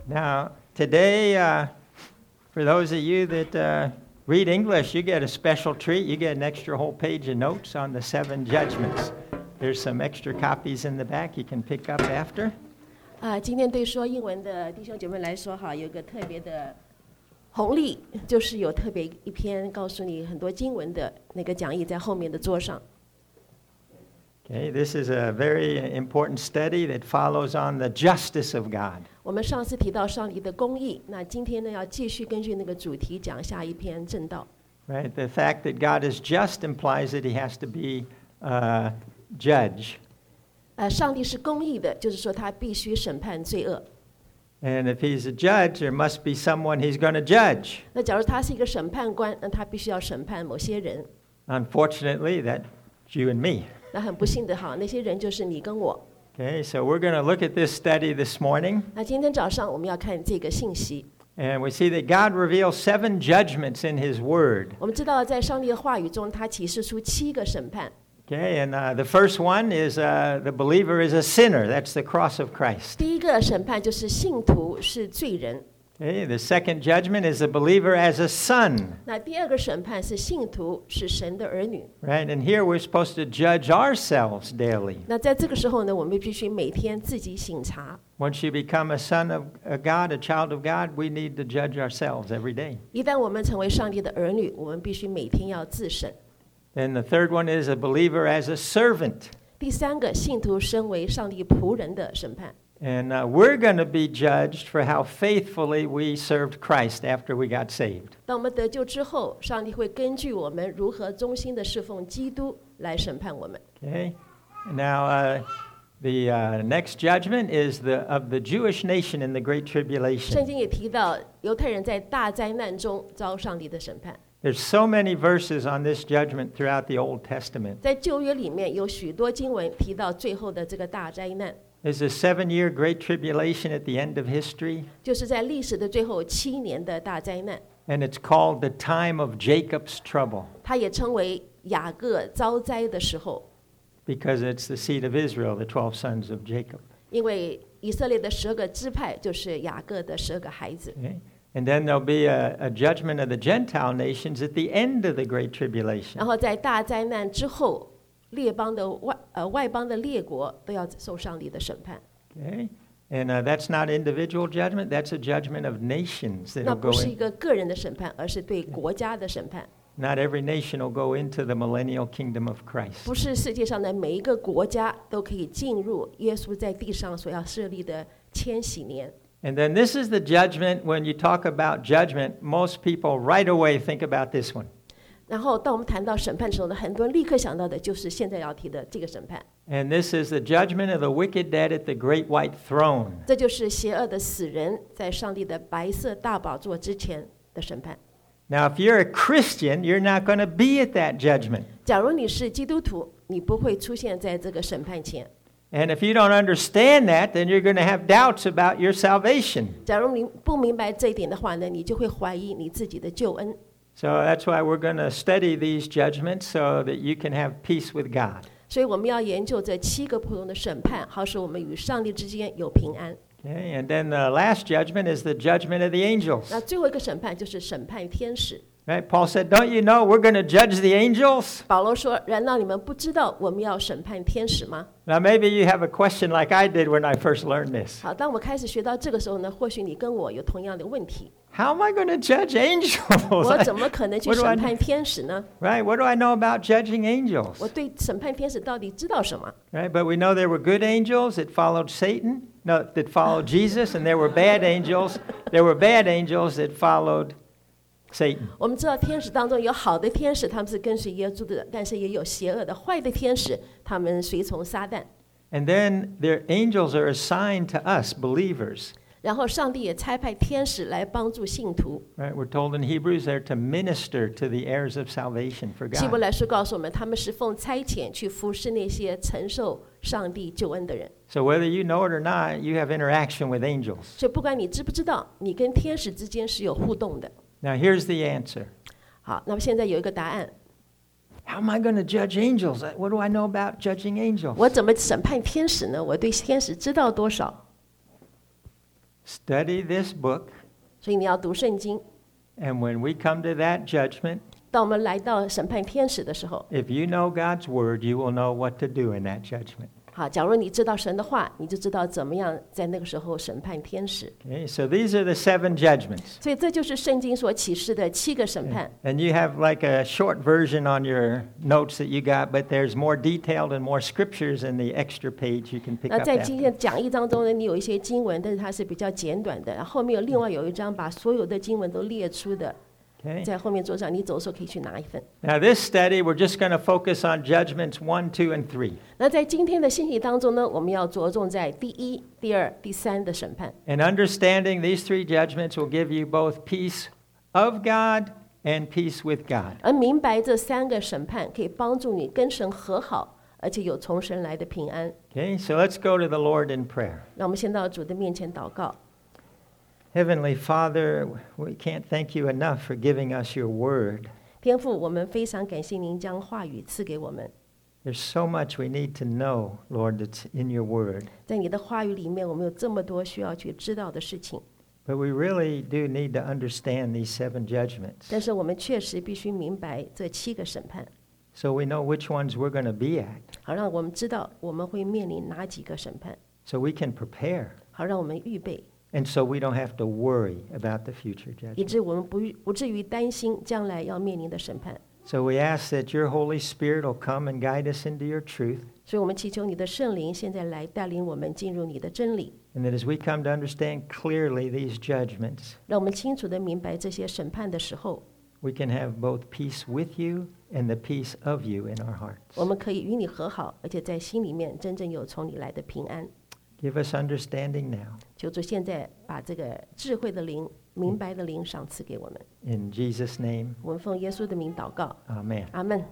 Now, today, for those of you that read English, you get a special treat. You get an extra whole page of notes on the 7 judgments. There's some extra copies in the back you can pick up after. 今天对说英文的弟兄姐妹来说，有个特别的红利，就是有特别一篇告诉你很多经文的那个讲义在后面的桌上。 Okay, this is a very important study that follows on the justice of God. 我们上次提到上帝的公义，那今天呢要继续根据那个主题讲下一篇正道。 Right, the fact that God is just implies that He has to be a judge. 上帝是公义的，就是说他必须审判罪恶。 And if He's a judge, there must be someone He's going to judge. 那假如他是一个审判官，那他必须要审判某些人。 Unfortunately, that's you and me. 那很不幸的那些人就是你跟我。 Okay, so we're going to look at this study this morning. 那今天早上我们要看这个信息。 And we see that God reveals 7 judgments in His Word. 我们知道在上帝的话语中，他启示出7个审判。 Okay, and the first one is the believer is a sinner. That's the cross of Christ. 第一个审判就是信徒是罪人。 Okay, the second judgment is the believer as a son. 那第二个审判是信徒是神的儿女。 Right, and here we're supposed to judge ourselves daily. 那在这个时候呢，我们必须每天自己省察。 Once you become a son of God, a child of God, we need to judge ourselves every day. 一旦我们成为上帝的儿女，我们必须每天要自审。 Then the third one is a believer as a servant. 第三个，信徒身为上帝仆人的审判。 And we're going to be judged for how faithfully we served Christ after we got saved. 当我们得救之后，上帝会根据我们如何忠心的侍奉基督来审判我们。 Okay. Now, the next judgment is of the Jewish nation in the Great 圣 Tribulation. 经也提到犹太人在大灾难中遭上帝的审判。 There's so many verses on this judgment throughout the Old Testament. 在旧约里面有许多经文提到最后的这个大灾难， There's a 7-year Great Tribulation at the end of history, 就是在历史的最后7年的大灾难。 and it's called the time of Jacob's trouble 它也称为雅各遭灾的时候， because it's the seed of Israel, the 12 sons of Jacob. 因为以色列的12个支派就是雅各的12个孩子。 Okay? And then there'll be a judgment of the Gentile nations at the end of the Great Tribulation. 然后在大灾难之后，列邦的外邦的列国都要受上帝的审判。 Okay? And that's not individual judgment, that's a judgment of nations that 那 will 不 go 是一 in. 个个人的审判，而是对国家的审判。 Not every nation will go into the millennial kingdom of Christ. 不是世界上的每一个国家都可以进入耶稣在地上所要设立的千禧年。 And then this is the judgment. When you talk about judgment, most people right away think about this one. 然后当我们谈到审判的时候呢，很多人立刻想到的就是现在要提的这个审判。 And this is the judgment of the wicked dead at the great white throne. 这就是邪恶的死人在上帝的白色大宝座之前的审判。 Now, if you're a Christian, you're not going to be at that judgment. 假如你是基督徒，你不会出现在这个审判前。 And if you don't understand that, then you're going to have doubts about your salvation. 假如你不明白这一点的话呢，你就会怀疑你自己的救恩。 So that's why we're going to study these judgments so that you can have peace with God. 所以我们要研究这7个不同的审判，好使我们与上帝之间有平安。 Okay, and then the last judgment is the judgment of the angels. 那最后一个审判就是审判天使。 Right? Paul said, "Don't you know we're going to judge the angels?" 保罗说：“难道你们不知道我们要审判天使吗？” Now maybe you have a question like I did when I first learned this. 好，当我开始学到这个时候呢，或许你跟我有同样的问题。 How am I going to judge angels? 我怎么可能去 What do I 审判天使呢？ Right? What do I know about judging 我 angels? 对审判天使到底知道什么？ Right? But we know there were good angels that followed Satan, no, that followed Jesus, and there were bad angels. There were bad angels that followed Satan. 我们知道天使当中有好的天使，他们是跟随耶稣的，但是也有邪恶的坏的天使，他们随从撒旦。 And then their angels are assigned to us, believers. 然后上帝也差派天使来帮助信徒。 Right? We're told in Hebrews they're to minister to the heirs of salvation for 希伯 God. 来书告诉我们，他们是奉差遣去服侍那些承受上帝救恩的人。 So whether you know it or not, you have interaction with angels. 所以不管你知不知道，你跟天使之间是有互动的。 Now here's the answer. 好，那么现在有一个答案， How am I going to judge angels? What do I know about judging angels? 我怎么审判天使呢？我对天使知道多少？ study this book, 所以你要读圣经。 and when we come to that judgment, 当我们来到审判天使的时候， if you know God's word, you will know what to do in that judgment. 好，假如你知道神的话，你就知道怎么样在那个时候审判天使。 Okay, so these are the 7 judgments. 所以这就是圣经所启示的7个审判。 And you have like a short version on your notes that you got, but there's more detailed and more scriptures in the extra page you can pick 那 up 在今 after. 天的讲义当中呢，你有一些经文，但是它是比较简短的，然后后面有另外有一章把所有的经文都列出的， Okay. 在后面桌上，你走的时候可以去拿一份。 Now this study, we're just going to focus on judgments 1, 2, and 3. 那在今天的信息当中呢，我们要着重在第1、第2、第3的审判。 And understanding these 3 judgments will give you both peace of God and peace with God. 而明白这3个审判可以帮助你跟神和好，而且有从神来的平安。 Okay, so let's go to the Lord in prayer. 让我们先到主的面前祷告。 Heavenly Father, we can't thank you enough for giving us your word. 天父，我们非常感谢您将话语赐给我们。 There's so much we need to know, Lord, that's in your word. 在你的话语里面，我们有这么多需要去知道的事情， But we really do need to understand these 7 judgments 但是我们确实必须明白这7个审判， so we know which ones we're going to be at, 好让我们知道我们会面临哪几个审判， so we can prepare, 好让我们预备， and so we don't have to worry about the future 以 judgment. 致我们不至于担心将来要面临的审判。 So we ask that your Holy Spirit will come and guide us into your truth, 所以我们祈求你的圣灵现在来带领我们进入你的真理， and that as we come to understand clearly these judgments, 让我们清楚地明白这些审判的时候， we can have both peace with you and the peace of you in our hearts. 我们可以与你和好，而且在心里面真正有从你来的平安。 Give us understanding now. 求主现在把这个智慧的灵、明白的灵赏赐给我们。 In Jesus' name, 我们奉耶稣的名祷告， amen. 阿门。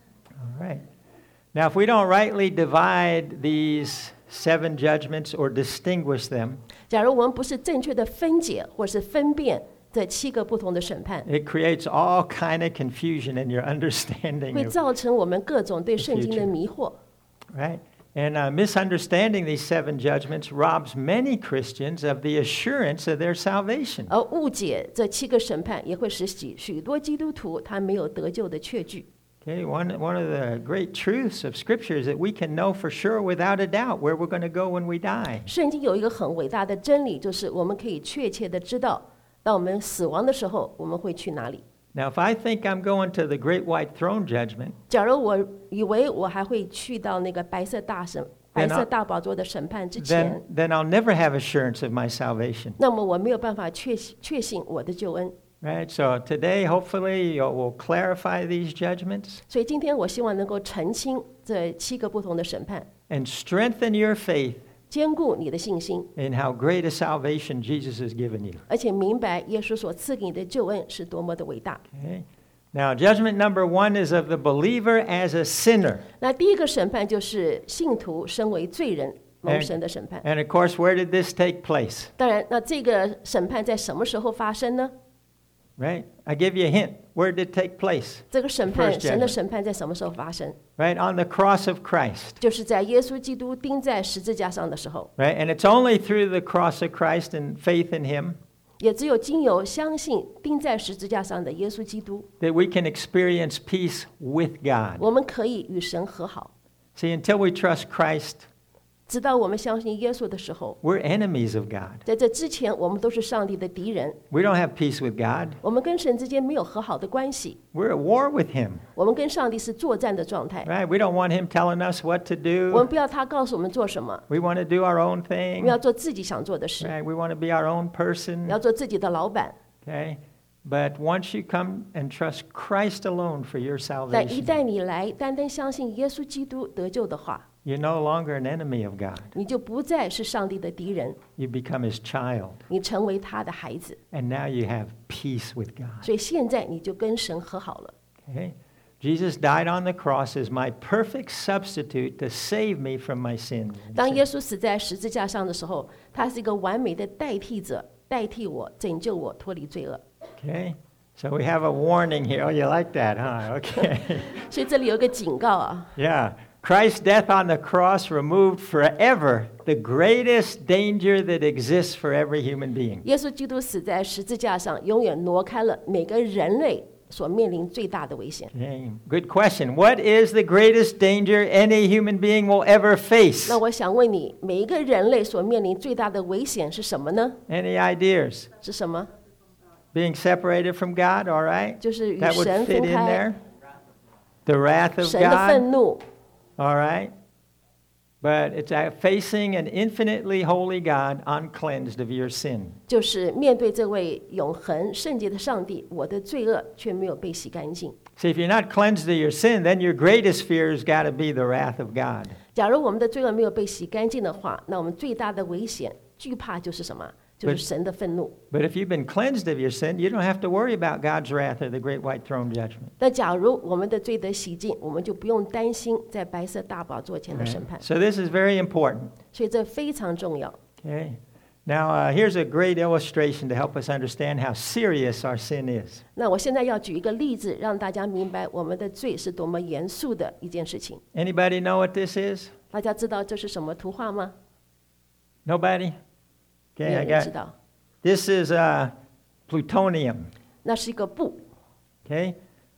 All right. Now, if we don't rightly divide these 7 judgments or distinguish them, 假如我们不是正确的分解或是分辨这7个不同的审判， it creates all kind of confusion in your understanding 会 of, 造成我们各种对圣经的迷惑。 right? And misunderstanding these 7 judgments robs many Christians of the assurance of their salvation. 而误解这7个审判，也会使许多基督徒他没有得救的确据。 Okay, one of the great truths of Scripture is that we can know for sure, without a doubt, where we're going to go when we die. 圣经有一个很伟大的真理，就是我们可以确切的知道，当我们死亡的时候，我们会去哪里。 Now, if I think I'm going to the great white throne judgment, 假如我以为我还会去到那个白色大宝座的审判之前， then I'll never have assurance of my salvation. 那么我没有办法确信我的救恩。 Right? So today, hopefully, we'll clarify these judgments 所以今天我希望能够澄清这7个不同的审判， and strengthen your faith 坚固你的信心， in how great a salvation Jesus has given you. 而且明白耶稣所赐给你的救恩是多么的伟大。 Okay? Now, judgment number 1 is of the believer as a sinner. 那第一个审判就是信徒身为罪人蒙神的审判。 And of course, where did this take place? 当然，那这个审判在什么时候发生呢？ Right? I give you a hint. Where did it take place? 这个审判， First judgment. 神的审判在什么时候发生？ Right? On the cross of Christ. 就是在耶稣基督钉在十字架上的时候， Right? And it's only through the cross of Christ and faith in Him 也只有经由相信钉在十字架上的耶稣基督， that we can experience peace with God. 我们可以与神和好。 See, until we trust Christ, 直到我们相信耶稣的时候， we're enemies of God. 在这之前，我们都是上帝的敌人， We don't have peace with God. 我们跟神之间没有和好的关系， We're at war with Him. 我们跟上帝是作战的状态。 Right? We don't want Him telling us what to 我们 do. 不要他告诉我们做什么， We want to do our own 我 thing. 们要做自己想做的事， Right? We want to be our own person. 要做自己的老板。 Okay? But once you come and trust Christ alone for your 但一 salvation, 旦你来单单相信耶稣基督得救的话， you're no longer an enemy of God. 你就不再是上帝的敌人， You become His child. 你成为他的孩子。 And now you have peace with God. 所以现在你就跟神和好了。 Okay? Jesus died on the cross as my perfect substitute to save me from my sins. 当耶稣死在十字架上的时候，他是一个完美的代替者，代替我，拯救我，脱离罪恶。 Okay? So we have a warning here. Oh, you like that, huh? Okay. 所以这里有一个警告啊， Yeah. Christ's death on the cross removed forever the greatest danger that exists for every human being. 耶稣基督死在十字架上，永远挪开了每个人类所面临最大的危险。 Okay, good question. What is the greatest danger any human being will ever face? 那我想问你，每一个人类所面临最大的危险是什么呢？ Any ideas? 是什么？ Being separated from God, all right? 就是与 That would 神 fit 分 in 开， there. The wrath of 神的 God, 愤怒。 all right? But it's facing an infinitely holy God uncleansed of your sin. 就是面对这位永恒圣洁的上帝，我的罪恶却没有被洗干净。 See, if you're not cleansed of your sin, then your greatest fear has got to be the wrath of God. 假如我们的罪恶没有被洗干净的话，那我们最大的危险、惧怕就是什么？就是神的愤怒。 But if you've been cleansed of your sin, you don't have to worry about God's wrath or the great white throne judgment. 但假如我们的罪得洗净，我们就不用担心在白色大宝座前的审判。 So this is very important. 所以这非常重要。 Okay. Now, here's a great illustration to help us understand how serious our sin is. 那我现在要举一个例子，让大家明白我们的罪是多么严肃的一件事情。 Anybody know what this is? 大家知道这是什么图画吗？ Nobody? 没 Okay, 有 I 人知 got. 道。 This is plutonium. 那是一个布。 Okay.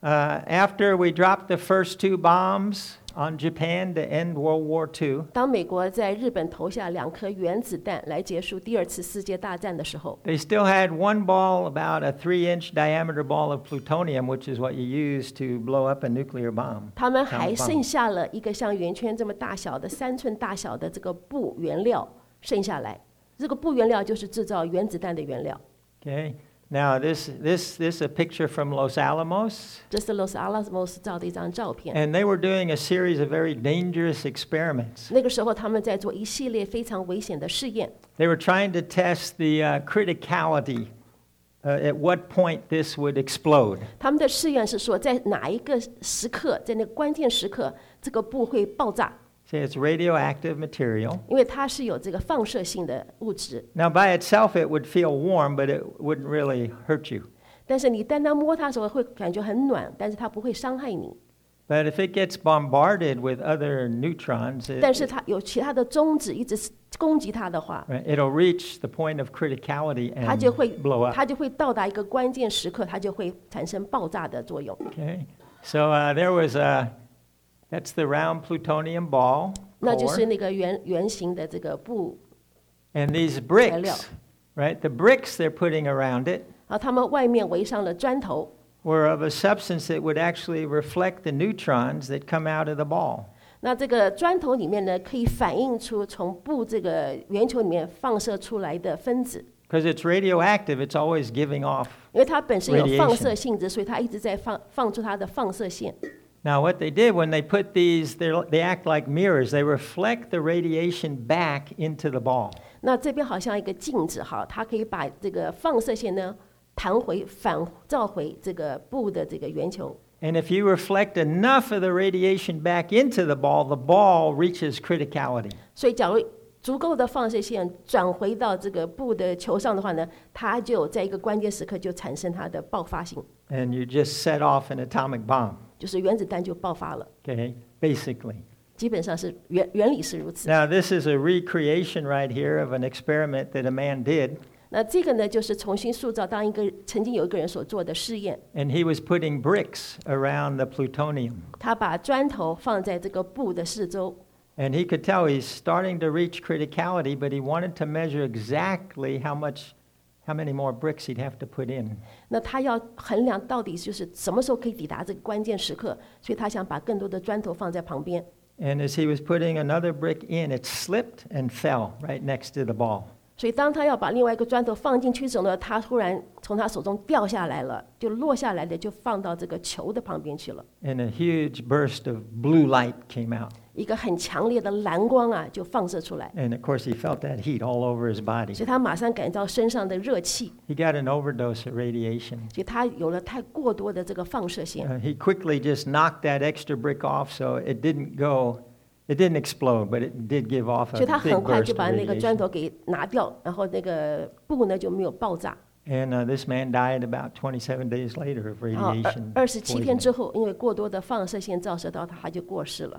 After we dropped the first 2 bombs on Japan to end World War II, 当美国在日本投下2颗原子弹来结束第2次世界大战的时候， they still had one ball, about a 3-inch diameter ball of plutonium, which is what you use to blow up a nuclear bomb. 他们还 atomic bomb. 剩下了一个像圆圈这么大小的3寸大小的这个布原料剩下来。这个布原料就是制造原子弹的原料。 Okay. Now this is a picture from Los Alamos, 这是 Los Alamos 照的一张照片。 and they were doing a series of very dangerous experiments. 那个时候他们在做一系列非常危险的试验， They were trying to test the criticality, at what point this would explode. 他们的试验是说在哪一个时刻，在那个关键时刻，这个布会爆炸， See, it's radioactive material. 因为它是有这个放射性的物质。 Now, by itself, it would feel warm, but it wouldn't really hurt you. 但是你单单摸它的时候会感觉很暖，但是它不会伤害你。 But if it gets bombarded with other neutrons, 但是它有其他的中子一直攻击它的话， right, it'll reach the point of criticality 它 and 就会 blow up. 它就会到达一个关键时刻，它就会产生爆炸的作用。 Okay, so there was that's the round plutonium ball 那就 core, 是那个圆形的这个布， and these 材料。 bricks, right? The bricks they're putting around it 然后他们外面围上了砖头， were of a substance that would actually reflect the neutrons that come out of the ball. 那这个砖头里面呢，可以反映出从布这个圆球里面放射出来的分子， Because it's radioactive, it's always giving off. 因为它本身有 Radiation 放射性质，所以它一直在放出它的放射线。 Now, what they did when they put these, they act like mirrors. They reflect the radiation back into the ball. 那这边好像一个镜子哈，它可以把这个放射线呢反照回这个布的这个圆球。 And if you reflect enough of the radiation back into the ball reaches criticality. 所以，假如足够的放射线转回到这个布的球上的话呢，它就在一个关键时刻就产生它的爆发性， And you just set off an atomic bomb. 就是原子弹就爆发了。 Okay, basically. 基本上是原理是如此。 Now, this is a recreation right here of an experiment that a man did. 那这个呢，就是重新塑造曾经有一个人所做的试验。 And he was putting bricks around the plutonium. 他把砖头放在这个布的四周， And he could tell he's starting to reach criticality, but he wanted to measure exactly how many more bricks he'd have to put in. 那他要衡量到底就是什么时候可以抵达这个关键时刻，所以他想把更多的砖头放在旁边。 And as he was putting another brick in, it slipped and fell right next to the ball. 所以当他要把另外一个砖头放进去的时候呢，他忽然从他手中掉下来了，就落下来的就放到这个球的旁边去了。 And a huge burst of blue light came out. 一个很强烈的蓝光啊，就放射出来， And of course, he felt that heat all over his body. 所以他马上感到身上的热气， He got an overdose of radiation. 所以他有了太过多的这个放射线。 He quickly just knocked that extra brick off so it didn't explode, but it did give off 所以他 a big 很快 burst 就 of 把那个砖 radiation. 头给拿掉，然后那个布呢就没有爆炸。 And this man died about 27 days later of 然后 radiation 27天 poisoning. 之后，因为过多的放射线照射到他，他就过世了。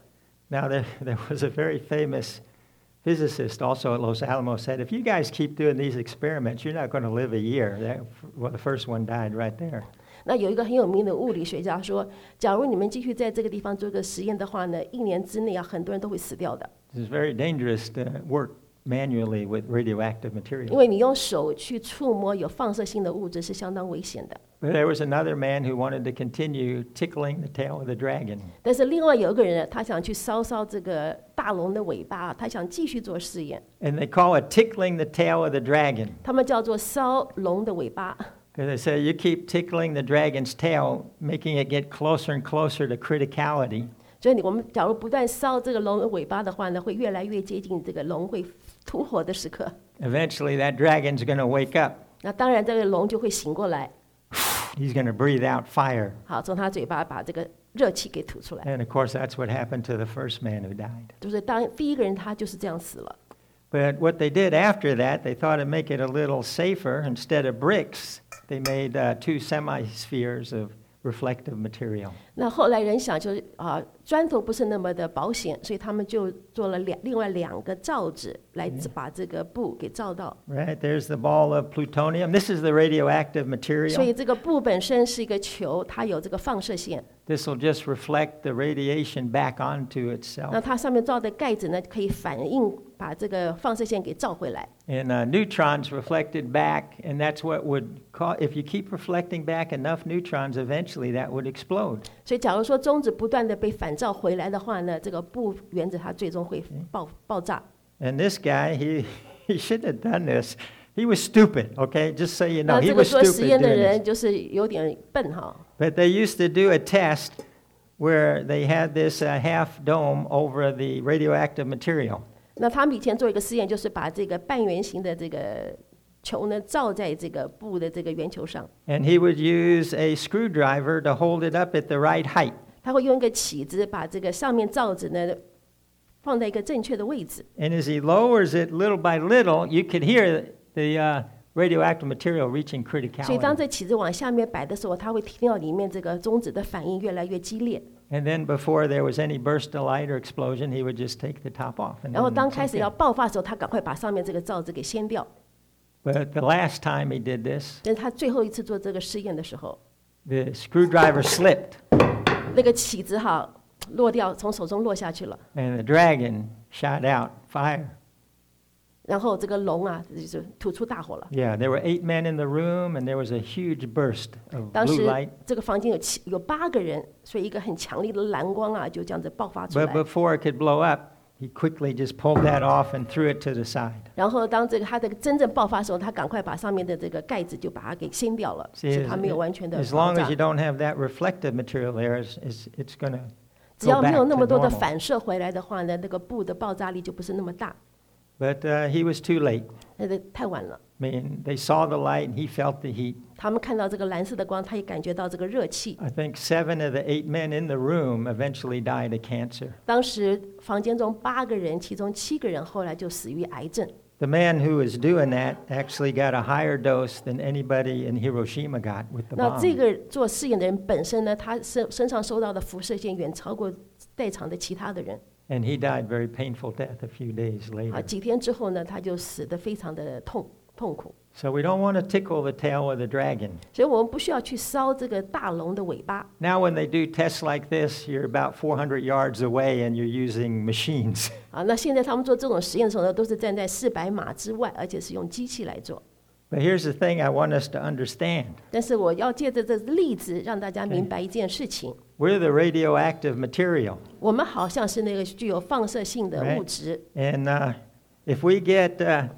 Now, there was a very famous physicist also at Los Alamos said, if you guys keep doing these experiments, you're not going to live a year. Well, the first one died right there. 那有一个很有名的物理学家说，假如你们继续在这个地方做个实验的话呢，1年之内啊，很多人都会死掉的。 It's very dangerous to work manually with radioactive 因 material. 为你用手去触摸有放射性的物质是相当危险的。 But there was another man who wanted to continue tickling the tail of the dragon. 但是另外有一个人，他想去烧这个大龙的尾巴，他想继续做试验。 And they call it tickling the tail of the dragon. 他们叫做烧龙的尾巴。 Because they say you keep tickling the dragon's tail, making it get closer and closer to criticality. 所以我们假如不断烧这个龙的尾巴的话呢，会越来越接近这个龙会吐火的时刻。 Eventually, that dragon's going to wake up. 那当然，这个龙就会醒过来。 He's going to breathe out fire. 好，从他嘴巴把这个热气给吐出来。 And of course, that's what happened to the first man who died. 就是当第一个人他就是这样死了。 But what they did after that, they thought to make it a little safer. Instead of bricks, they made 2 semi-spheres of reflective material. 那后来人想就是砖头不是那么的保险，所以他们就做了另外2个罩子来把这个布给罩到。 Right, there's the ball of plutonium. This is the radioactive 所以 material. 这个布本身是一个球，它有这个放射线。 This will just reflect the radiation back onto 那 itself. 它上面罩的盖子呢，可以反应把这个放射线给照回来。 And neutrons reflected back, and that's what would cause, if you keep reflecting back enough neutrons, eventually that would explode. 所以假如说中子不断的被反照回来的话呢，这个布原子它最终会爆炸。 And this guy, he shouldn't have done this. He was stupid, okay? Just so you know, 那 he 这个 was 做实 stupid 验的 doing 人 this. 就是有点笨哈。 But they used to do a test where they had this half dome over the radioactive material. 那他们以前做一个实验，就是把这个半圆形的这个球呢罩在这个布的这个圆球上。 And he would use a screwdriver to hold it up at the right height. 他会用一个起子把这个上面罩子呢放在一个正确的位置。 And as he lowers it little by little, you could hear the radioactive material reaching 所以当 criticality. 这起子往下面摆的时候，他会听到里面这个中子的反应越来越激烈。 And then before there was any burst of light or explosion, he would just take the top off. And 然后 then 当 it's 开始 okay. 要爆发的时候，他赶快把上面这个罩子给掀掉。 But the last time he did this, 但是他最后一次做这个试验的时候， the screwdriver slipped, 那个起子哈落掉，从手中落下去了。 and the dragon shot out fire. 然后这个龙啊，就吐出大火了。 Yeah, there were 8 men in the room, and there was a huge burst of 当 blue 时 light. 这个房间有8个人，所以一个很强烈的蓝光啊，就这样子爆发出 But 来。 before it could blow up, he quickly just pulled that off and threw it to the side. 然后当这个它的真正爆发的时候，他赶快把上面的这个盖子就把它给掀掉了， See, 使它没有完全的 as 爆 long as 炸 you。don't have that reflective material there, it's going to 只 go 要没 back 有那 to 么多的 normal. 反射回来的话呢，那个布的爆炸力就不是那么大。 But he was too late. 那个太晚了。 I mean, they saw the light, and he felt the heat. 他们看到这个蓝色的光，他也感觉到这个热气。 I think 7 of the 8 men in the room eventually died of cancer. 当时房间中8个人，其中7个人后来就死于癌症。 The man who was doing that actually got a higher dose than anybody in Hiroshima got with the 那 bomb. 这个做试验的人本身呢，他身上受到的辐射线远超过在场的其他的人。 And he died very painful death a few days 啊， later. 几天之后呢，他就死得非常的痛苦。 So we don't want to tickle the tail of the dragon. 所以我们不需要去烧这个大龙的尾巴。 Now when they do tests like this, you're about 400 yards away and you're using machines. 啊，那现在他们做这种实验的时候呢，都是站在400码之外，而且是用机器来做。 But here's the thing I want us to understand. 但是我要借着这例子，让大家明白一件事情： We're the radioactive material. 我们好像是那个具有放射性的物质。 And if we get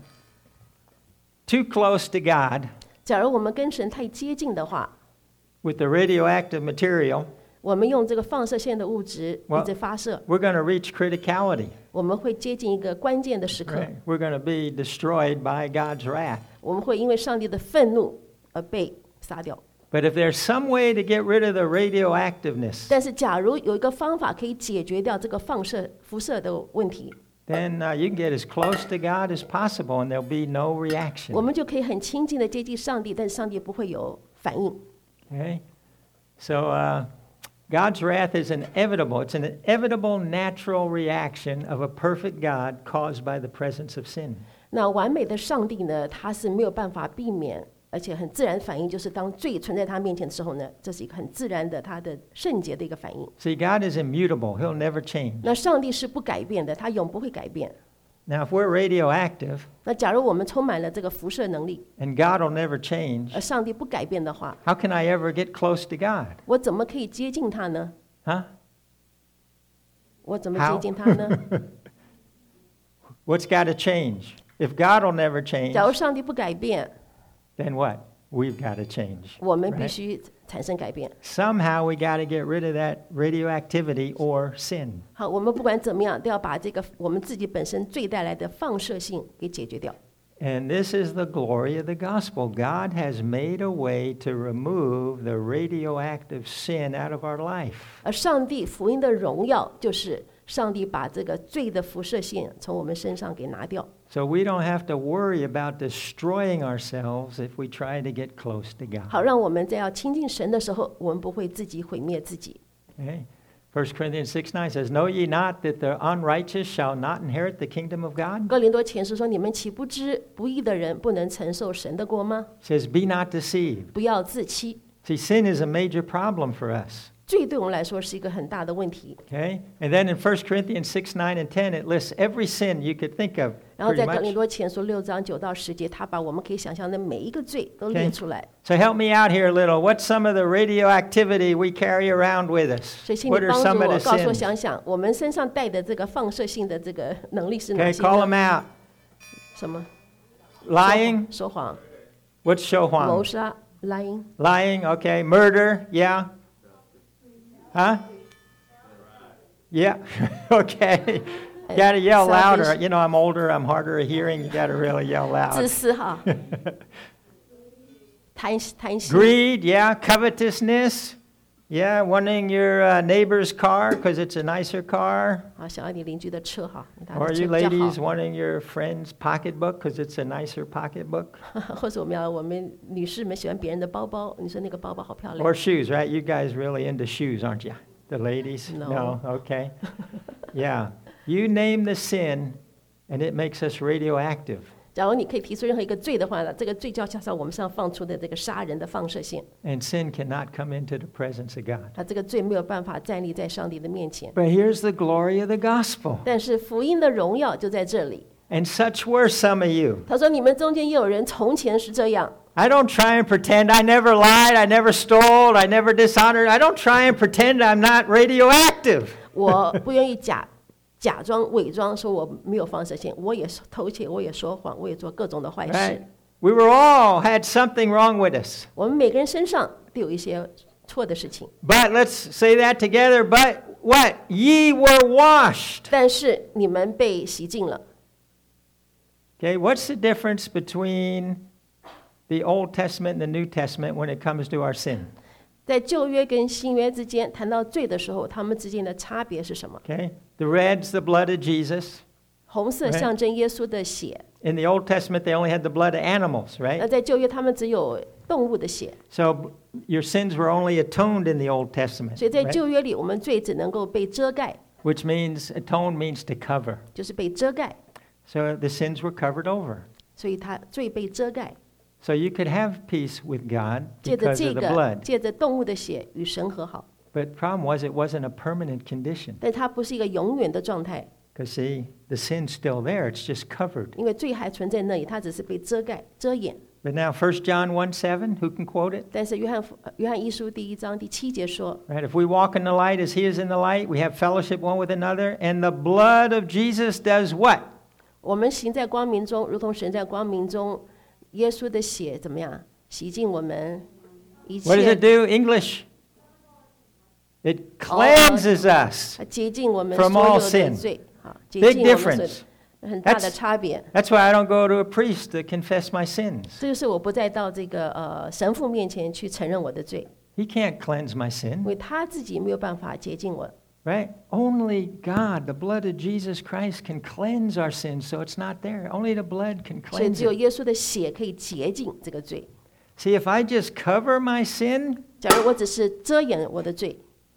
too close to God 假如我们跟神太接近的话， with the radioactive material, 我们用这个放射线的物质哇一直发射， we're going to reach criticality. 我们会接近一个关键的时刻， Right? We're going to be destroyed by God's wrath. 我们会因为上帝的愤怒而被杀掉。 But if there's some way to get rid of the radioactiveness, 但是，假如有一个方法可以解决掉这个辐射的问题， then you can get as close to God as possible and there'll be no 我 reaction. 们就可以很亲近的接近上帝，但是上帝不会有反应。 Okay? So God's wrath is inevitable. It's an inevitable natural reaction of a perfect God caused by the presence of sin. 那完美的上帝呢，他是没有办法避免，而且很自然反应，就是当罪存在他面前的时候呢，这是一个很自然的他的圣洁的一个反应。 See, God is immutable. He'll never change. 那上帝是不改变的，他永不会改变。 Now, if we're radioactive 那假如我们充满了这个辐射能力， and God will never change, 而上帝不改变的话， how can I ever get close to God? 我怎么可以接近他呢？ Huh? 我怎么接近他呢？ What's got to change? If God will never change, 假如上帝不改变， then what? We've got to change. 我们必 right? 须产生改变。 Somehow we got to get rid of that radioactivity or sin. 好，我们不管怎么样，都要把这个我们自己本身罪带来的放射性给解决掉。 And this is the glory of the gospel. God has made a way to remove the radioactive sin out of our life. 而上帝福音的荣耀，就是上帝把这个罪的辐射线从我们身上给拿掉。 So we don't have to worry about destroying ourselves if we try to get close to God. 好，让我们在要亲近神的时候，我们不会自己毁灭自己。 Okay? 1 Corinthians 6:9 says, Know ye not that the unrighteous shall not inherit the kingdom of God? 哥林多前书说：“你们岂不知不义的人不能承受神的国吗？ It says, Be not deceived. 不要自欺。 See, sin is a major problem for us. 罪对我们来说是一个很大的问题。 Okay? And then in 1 Corinthians 6:9 and 10, it lists every sin you could think of. 然后 Pretty 在哥林 much. 多前书6章9到10节，他把我们可以想象的每一个罪都列出来。 So help me out here a little. What's some of the radioactivity we carry around with us? 所以，请你 What are 帮 some 助 of 我， the 告诉我 sins? 想想，我们身上带的这个放射性的这个能力是哪 Okay, 些 call 呢？ them out. 什么？ Lying. 说谎、 What's 谋 shohwang? 杀、lying、 Lying, okay. Murder, yeah. Huh? Yeah. Okay. You got to yell louder. Selfish. You know, I'm older, I'm harder of hearing. You got to really yell 自 loud. 私哈、贪心、 Greed, yeah. Covetousness, yeah. Wanting your neighbor's car because it's a nicer car. 啊，想要你邻居的车哈，他 Or 的车 you 比较 ladies 好， wanting your friend's pocketbook because it's a nicer pocketbook. 或者我们女士们喜欢别人的包包，你说那个包包好漂亮 Or，shoes, right? You guys really into shoes, aren't you? The ladies? No. Okay. Yeah. You name the sin, and it makes us radioactive. 假如你可以提出任何一个罪的话呢，这个罪就要加上我们身上放出的这个杀人的放射线， And sin cannot come into the presence of God. 那这个罪没有办法站立在上帝的面前。 But here's the glory of the gospel. 但是福音的荣耀就在这里。 And such were some of you. 他说：“你们中间也有人从前是这样。 I don't try and pretend I never lied, I never stole, I never dishonored. I don't try and pretend I'm not radioactive. 我不愿意假装伪装，说我没有放射线，我也偷窃，我也说谎，我也做各种的坏 Right? 事。 We were all had something wrong with us. 我们每个人身上都有一些错的事情， But let's say that together. But what? Ye were washed. 但是你们被洗净了。 Okay, what's the difference between the Old Testament and the New Testament when it comes to our sin? 在旧约跟新约之间谈到罪的时候，他们之间的差别是什么？ Okay, the red's the blood of Jesus. 红色 Right. 象征耶稣的血， In the Old Testament, they only had the blood of animals, 那 right? 在旧约他们只有动物的血， So your sins were only atoned in the Old Testament, 所以在 right? 旧约里，我们罪只能够被遮盖， Which means atone means to cover. 就是被遮盖， So the sins were covered over. 所以他罪被遮盖。 So you could have peace with God 借着 because 这 of the 个， blood. 借着动物的血与神和好， But the problem was it wasn't a permanent condition. 但它不是一个永远的状态， Because see, the sin's still there, it's just covered. 因为罪还存在那里，它只是被遮盖、遮掩。 But now 1 John 1:7, who can quote it? 但是约翰一书第1章第7节说， Right? If we walk in the light as he is in the light, we have fellowship one with another, and the blood of Jesus does what? 我们行在光明中，如同神在光明中。耶稣的血怎么样？洗净我们一 What does 切 it，do? English. It cleanses us. 它洁净我们 from 所 all 有 sin. 的罪，啊，洁 Big 净我们所 difference. 很大的 That's- 差别。 That's why I don't go to a priest to confess my sins. 这就是我不再到这个神父面前去承认我的罪， He can't cleanse my 因 sin, 为他自己没有办法洁净我。 right? Only God, the blood of Jesus Christ, can cleanse our sins, so it's not there. Only the blood can 所以 cleanse 只有 it. 耶稣的血可以洁净这个罪。 See, if I just cover my sin, 假如我只是遮掩我的罪，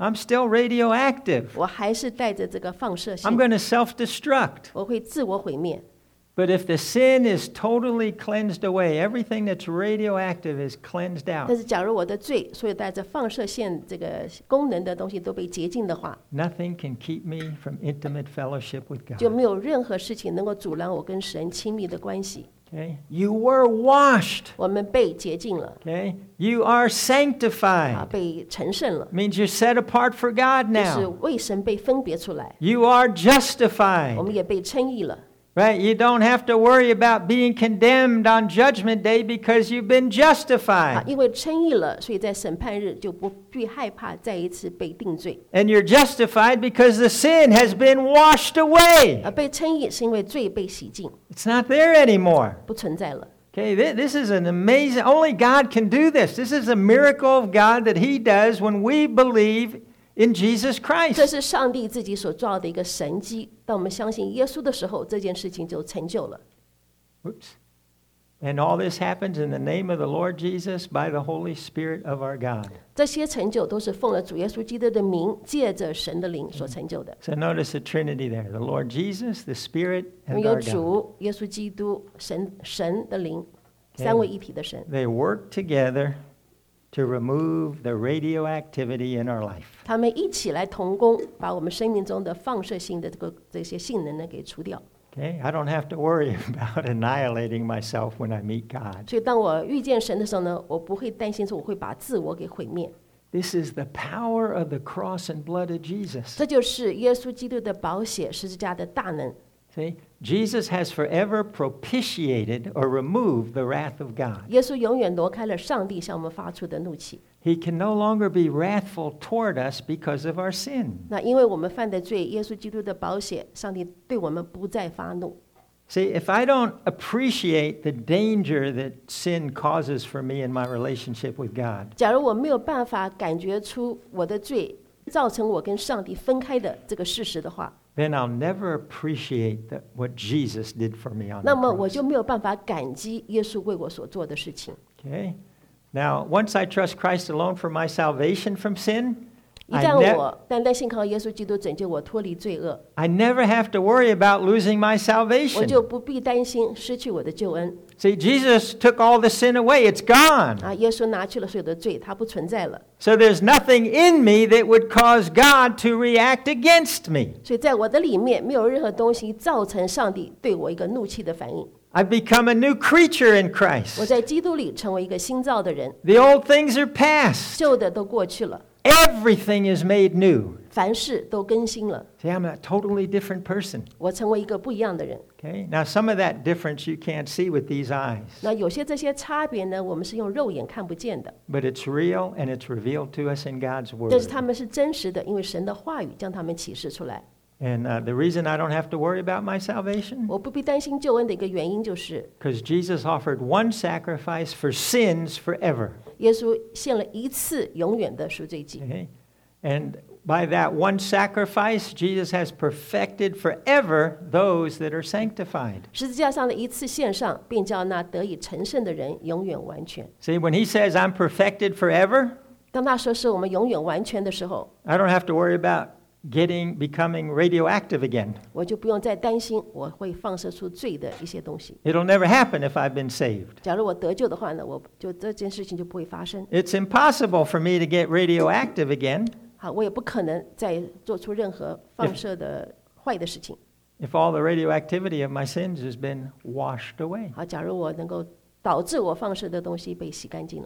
I'm still radioactive. 我还是带着这个放射性 I'm，going to self-destruct. 我会自我毁灭。 But if the sin is totally cleansed away, everything that's radioactive is cleansed 但 out. 是假如我的罪，所有带着放射线这个功能的东西都被洁净的话， Nothing can keep me from intimate fellowship with 就 God. 没有任何事情能够阻拦我跟神亲密的关系。 Okay? You were washed. 我们被洁净了， Okay? You are sanctified. 被成圣了， Means you're set apart for God 就是 now. 为神被分别出来， You are 我 justified. 们也被称义了。 Right? You don't have to worry about being condemned on Judgment Day because you've been justified. 因为称义了，所以在审判日就不必害怕再一次被定罪。 And you're justified because the sin has been washed away. 被称义是因为罪被洗净， It's not there anymore. 不存在了。 Okay, this is an amazing, only God can do this. This is a miracle of God that He does when we believe in Jesus 这 Christ. 是上帝自己所造的一个神迹。当我们相信耶稣的时候，这件事情就成就了。 Whoops. And all this happens in the name of the Lord Jesus by the Holy Spirit of our God. 这些成就都是奉了主耶稣基督的名，借着神的灵所成就的。 So notice the Trinity there, the Lord Jesus, the Spirit, 我们 and 有 our God. 主耶稣基督、神的灵，三位一体的神， They work together to remove the radioactivity in our life. 他们一起来同工，把我们生命中的放射性的这些性能呢给除掉。 Okay? I don't have to worry about annihilating myself when I meet God. 所以当我遇见神的时候呢，我不会担心说我会把自我给毁灭。 This is the power of the cross and blood of Jesus. 这就是耶稣基督的宝血十字架的大能。 See, Jesus has forever propitiated or removed the wrath of God. 耶稣永远挪开了上帝向我们发出的怒气。 He can no longer be wrathful toward us because of our sin. 那因为我们犯的罪，耶稣基督的宝血，上帝对我们不再发怒。 See, if I don't appreciate the danger that sin causes for me in my relationship with God, 假如我没有办法感觉出我的罪造成我跟上帝分开的这个事实的话， then I'll never appreciate what Jesus did for me on 那 the 么我 cross. 就没有办法感激耶稣为我所做的事情。 Okay? Now, once I trust Christ alone for my salvation from sin, 一旦我单单信靠耶稣基督拯救我脱离罪恶， I never have to worry about losing my 我 salvation. 就不必担心失去我的救恩。 See, Jesus took all the sin away. It's gone. 耶稣拿去了所有的罪，它不存在了。 So there's nothing in me that would cause God to react against me. 所以在我的里面没有任何东西造成上帝对我一个怒气的反应。 I've become a new creature in 我 Christ. 在基督里成为一个新造的人， The old things are past. 旧的都过去了， Everything is made new. 凡事都更新了。 See, I'm a totally different person. 我成为一个不一样的人。 Okay? Now, some of that difference you can't see with these eyes, 那有些这些差别呢，我们是用肉眼看不见的， but it's real and it's revealed to us in God's 但是 Word. 他们是真实的，因为神的话语将他们启示出来。 And the reason I don't have to worry about my salvation, 我不必担心救恩的一个原因就是， because Jesus offered one sacrifice for sins forever. 耶稣献了一次永远的赎罪祭。 Okay? And by that one sacrifice, Jesus has perfected forever those that are sanctified. 十字架上的一次献上，便叫那得以成圣的人永远完全。 See, when he says, I'm perfected forever, 当他说是我们永远完全的时候， I don't have to worry about becoming radioactive again. 我就不用再担心我会放射出罪的一些东西。 It'll never happen if I've been saved. 假如我得救的话呢，我就这件事情就不会发生。 It's impossible for me to get radioactive again 好，我也不可能再做出任何放射的坏的事情。 if all the radioactivity of my sins has been washed away. 好，假如我能够导致我放射的东西被洗干净了。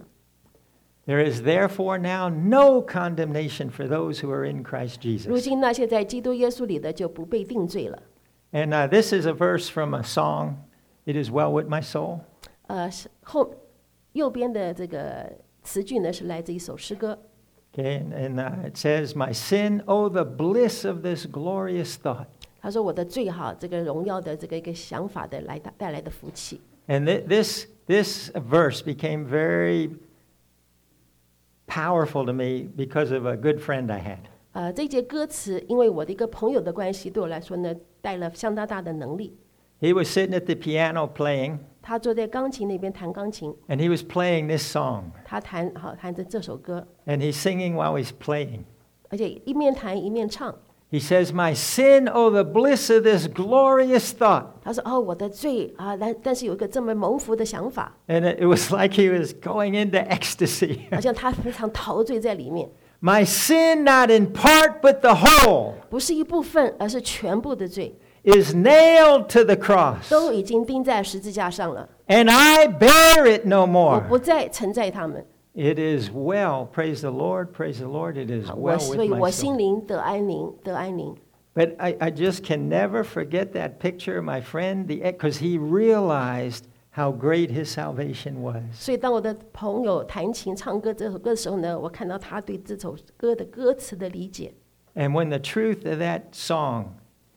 There is therefore now no condemnation for those who are in Christ 如 Jesus. 今那些在基督耶稣里的就不被定罪了。 And this is a verse from a song, It is Well With My Soul. 右边的这个词句呢是来自一首诗歌。 Okay, and it says, My sin, oh, the bliss of this glorious thought. 他说：“我的最好，这个荣耀的这个一个想法的带来的福气。 And this verse became very powerful to me because of a good friend I had. 这节歌词，因为我的一个朋友的关系，对我来说呢，带了相当大的能力。 He was sitting at the piano playing, 他坐在钢琴那边弹钢琴， and he was playing this song. 他弹着这首歌， And he's singing while he's playing. 而且一面弹一面唱。 He says, "My sin, oh, the bliss of this glorious thought." 他说：“哦，我的罪啊，但是有一个这么蒙福的想法， And it was like he was going into ecstasy. 好像他非常陶醉在里面， My sin, not in part, but the whole, 不是一部分，而是全部的罪， is nailed to the cross. 都已经钉在十字架上了。 And I bear it no 我 more. 不再承载他们。 It is well. Praise the Lord. Praise the Lord. It is 我 well 所 with 以，我 my 心 soul. 灵得安宁，得安宁。 But I just can never forget that picture of my friend, because he realized how great his salvation was. 所以，当我的朋友弹琴唱歌这首歌的时候呢，我看到他对这首歌的歌词的理解。 And when the truth of that song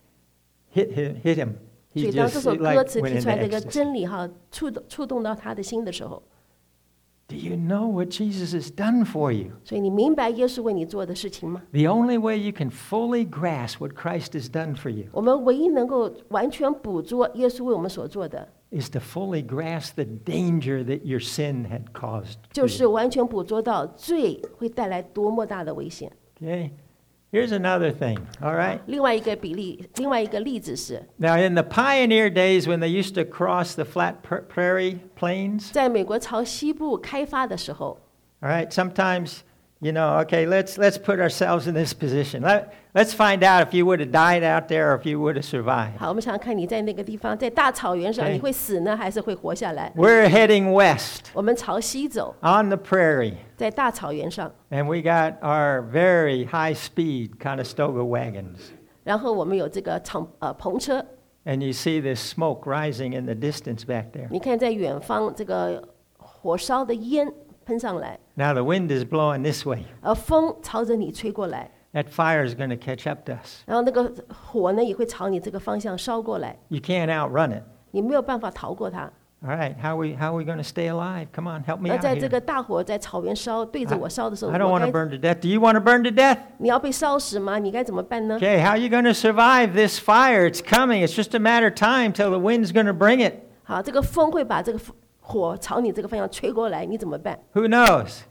hit him, 所 he 以，当这 just 首歌 like 词 went 提出来 into 这个 ecstasy. 真理哈，触动到他的心的时候， Do you know what Jesus has done for you? 所以你明白耶稣为你做的事情吗？ The only way you can fully grasp what Christ has done for you 我们唯一能够完全捕捉耶稣为我们所做的， is to fully grasp the danger that your sin had caused. 就 to 是 you. 完全捕捉到罪会带来多么大的危险。 Okay? Here's another thing, all right? 另外一个例子是， Now, in the pioneer days when they used to cross the flat prairie plains, 在美国朝西部开发的时候， all right, sometimes, okay, let's put ourselves in this position. Let's find out if you would have died out there or if you would have survived. 好，我们想想看你在那个地方，在大草原上， Okay. 你会死呢，还是会活下来？ We're heading west 我们朝西走， on the prairie, 在大草原上， and we got our very high-speed Conestoga wagons. 然后我们有这个篷车， And you see this smoke rising in the distance back there. 你看在远方这个火烧的烟喷上来， Now the wind is blowing this way. 而风朝着你吹过来， That fire is going to catch up to us. 然后那个火呢也会朝你这个方向烧过来， You can't outrun it. 你没有办法逃过它。 All right, how are we going to stay alive? Come on, help me 那 out 在这 here. 个大火在草原烧，对着我烧的时候， I don't 我 want to 该 burn to death. Do you want to burn to death? 你要被烧死吗？你该怎么办呢？ Okay, how are you going to survive this fire? It's coming. It's just a matter of time till the wind's going to bring it. 好，这个风会把这个火朝你这个方向吹过来，你怎么办？ Who knows?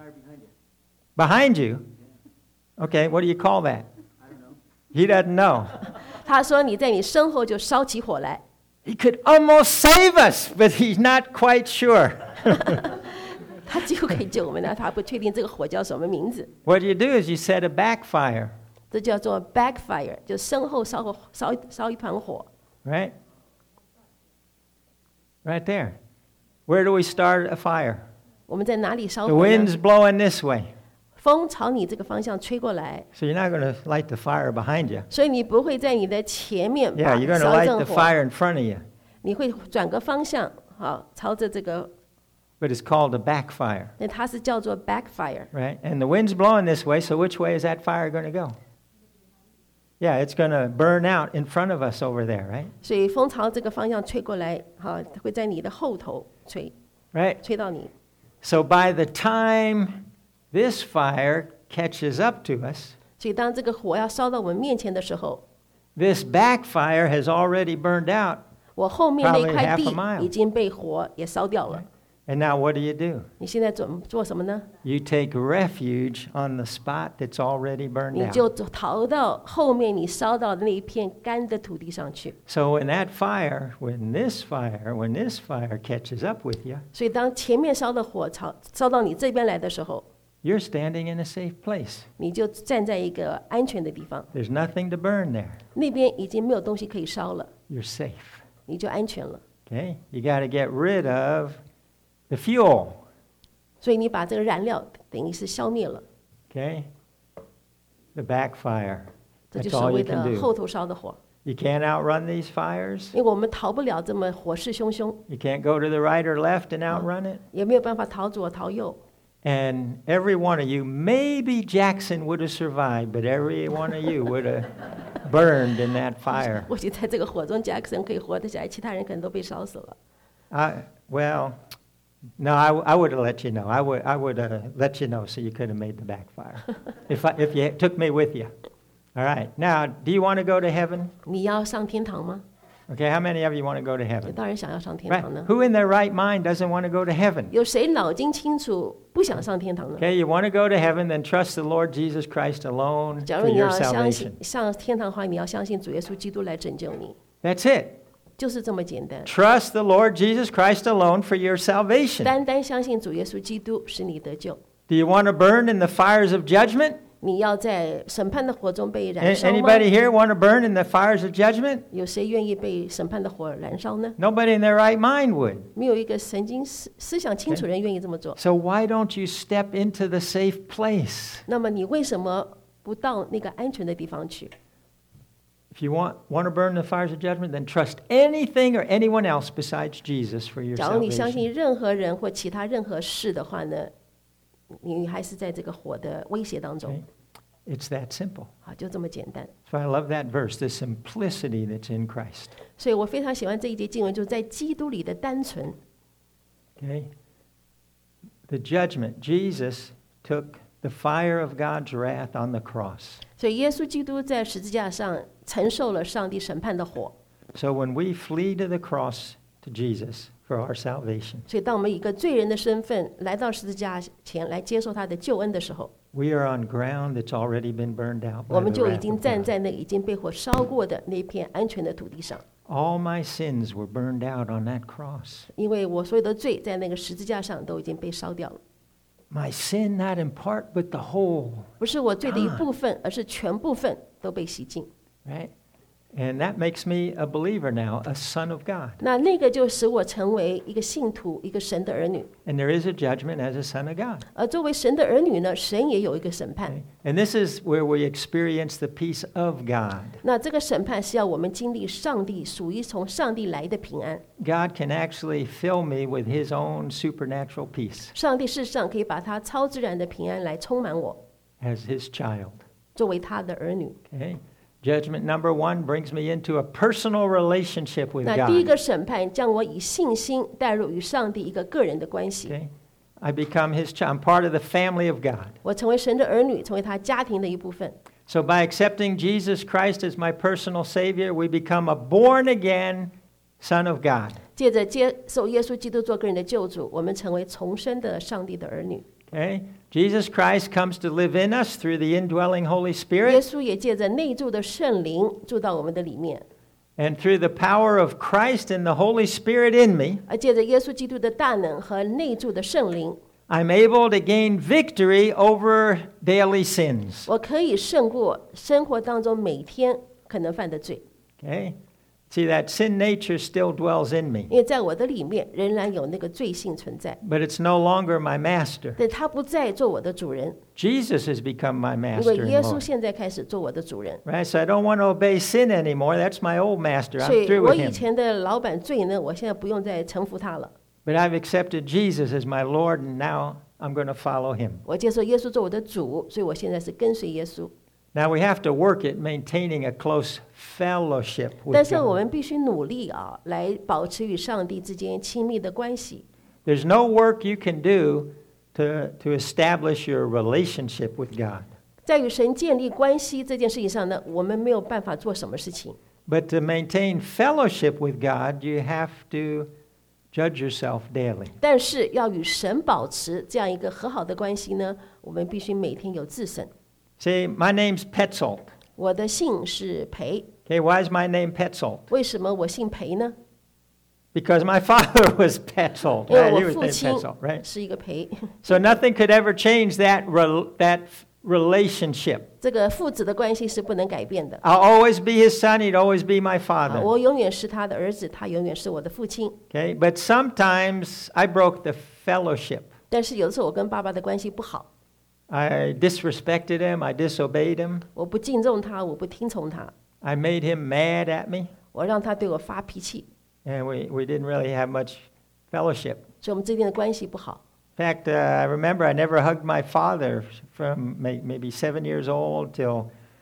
Behind you? Okay, what do you call that? He doesn't know. 他说你在你身后就烧起火来， He could almost save us, but he's not quite sure. 他几乎可以救我们的，他不确定这个火叫什么名字。 What you do is you set a backfire, 这叫做 backfire，就身后烧一团火。 right? Right there. Where do we start a fire? 我们在哪里烧 The 火 wind's 呢？ blowing this way. 风朝你这个方向吹过来， So you're not going to light the fire behind you. 所以你不会在你的前面 Yeah, you're going to 烧一 light 阵 the 火， fire in front of you. 你会转个方向，好，朝着这个， But it's called a backfire, 那它是叫做 backfire。 right? And the wind's blowing this way, so which way is that fire going to go? Yeah, it's going to burn out in front of us over there, right? 所以风朝这个方向吹过来，好，会在你的后头吹， Right? 吹到你。 So by the time this fire catches up to us, 所以当这个火要烧到我们面前的时候， this backfire has already burned out. 我后面那 Probably 块 half a mile. 地已经被火也烧掉了。 And now what do? 你现在做什么呢？ You take refuge on the spot that's already burned 你 out. 就逃到后面你烧到的那一片干的土地上去。 So when this fire catches up with you, 所以当前面烧的火烧到你这边来的时候， you're standing in a safe place. 你就站在一个安全的地方， There's nothing to burn there. 那边已经没有东西可以烧了， You're safe. 你就安全了。 Okay? You got to get rid of the fuel. 所以你把这个燃料等于是消灭了， Okay? The backfire. 这就 That's 所 all 谓 you can 的 do. 后头烧的火。 You can't outrun these fires. 因为我们逃不了这么火势汹汹， You can't go to the right or left and outrun it. 也没有办法逃左逃右。 And every one of you, maybe Jackson would have survived, but every one of you would have burned in that fire. 或许在这个火中，Jackson 可以活得下来，其他人可能都被烧死了。 Well, no, I would have let you know. I would let you know so you could have made the backfire if you took me with you. All right. Now, do you want to go to heaven? 你要上天堂吗？ Okay, how many of you want to go to 有 heaven? 多少人想要上天 Right? 堂呢？ Who in their right mind doesn't want to go to heaven? 有谁脑筋清楚不想上天堂呢？ Okay, you want to go to heaven, then trust the Lord Jesus Christ alone 假 for 如你 your 要相信 salvation. 上天堂的话，你要相信主耶稣基督来拯救你， That's it. 就是这么简单。 Trust the Lord Jesus Christ alone for your salvation. 单单相信主耶稣基督使你得救。 Do you want to burn in the fires of judgment? 你要在审判的火中被燃烧吗？ Anybody here want to burn in the fires of judgment? 有谁愿意被审判的火燃烧呢？ Nobody in their right mind would. 没有一个神经思想清楚的人愿意这么做。 So why don't you step into the safe place? 那么你为什么不到那个安全的地方去？ If you want to burn the fires of judgment, then trust anything or anyone else besides Jesus for your 假如你相 salvation. 信任何人或其他任何事的话呢，你还是在这个火的威胁当中。 It's that simple. 好，就这么简单。 So I love that verse, the simplicity that's in Christ. 所以我非常喜欢这一节经文，就是在基督里的单纯。 Okay? The judgment, Jesus took the fire of God's wrath on the cross. 所以耶稣基督在十字架上承受了上帝审判的火。 So when we flee to the cross to Jesus for our salvation, 所以当我们以一个罪人的身份来到十字架前来接受他的救恩的时候， we are on ground that's already been burned out 我 by 们 the 就已 wrath 经 of 站 God. 在那个已经被火烧过的那片安全的土地上， All my sins were burned out on that cross. 因为我所有的罪在那个十字架上都已经被烧掉了。 My sin, not in part, but the whole. 不是我罪的一部分，而是全部分都被洗净。 Right? And that makes me a believer now, a son of God. 那个就使我成为一个信徒，一个神的儿女。 And there is a judgment as a son of God. 而作为神的儿女呢，神也有一个审判。 Okay? And this is where we experience the peace of God. 那这个审判是要我们经历上帝属于从上帝来的平安。 God can actually fill me with his own supernatural peace 上帝事实上可以把他超自然的平安来充满我， as his child. 作为他的儿女。 Okay? Judgment number 1 brings me into a personal relationship with 那第一 God. 个审判将我以信心带入与上帝一个个人的关系。 Okay? I become his child. I'm part of the family of God. 我成为神的儿女，成为他家庭的一部分。 So by accepting Jesus Christ as my personal Savior, we become a born again son of God. 借着接受耶稣基督做个人的救主，我们成为重生的上帝的儿女。 Okay? Jesus Christ comes to live in us through the indwelling Holy 耶 Spirit. 稣也借着内住的圣灵住到我们的里面， And through the power of Christ and the Holy Spirit in me, 而借着耶稣基督的大能和内住的圣灵， I'm able to gain victory over daily sins. 我可以胜过生活当中每天可能犯的罪。 Okay? See, that sin nature still dwells in me, 因为在我的里面仍然有那个罪性存在， but it's no longer my master. 但他不再做我的主人， Jesus has become my 因 master 为 and 耶稣 Lord. 现在开始做我的主人。 Right? So I don't want to obey sin anymore. That's my old master. 所 I'm 以 through 我 with 以 him. 前的老板罪呢，我现在不用再臣服他了。 But I've accepted Jesus as my Lord, and now I'm going to follow him. 我接受耶稣做我的主，所以我现在是跟随耶稣。 Now we have to work at maintaining a close fellowship 但 with 是我 God. 们必须努力啊，来保持与上帝之间亲密的关系。 There's no work you can do to establish your relationship with God. 在与神建立关系这件事情上呢，我们没有办法做什么事情。 But to maintain fellowship with God, you have to judge yourself daily. 但是要与神保持这样一个和好的关系呢，我们必须每天有自省。 See, my name's Petzold. 我的姓是裴， Okay, why is my name Petzold? 为什么我姓裴呢？ Because my father was Petzold. 因为 Right? 我 He was 父 named 亲 Petzold, right? 是一个裴， So nothing could ever change that relationship. 这个父子的关系是不能改变的。 I'll always be his son. He'd always be my 啊， father. 我永远是他的儿子，他永远是我的父亲。 Okay, but sometimes I broke the fellowship. 但是有的时候我跟爸爸的关系不好， I disrespected him. I disobeyed him. 我不敬重他，我不听从他， I made him mad at me, 我让他对我发脾气， and we didn't really have much fellowship. 所以我们之间的关系不好。 In fact, I remember I never hugged my father from maybe 7 years old till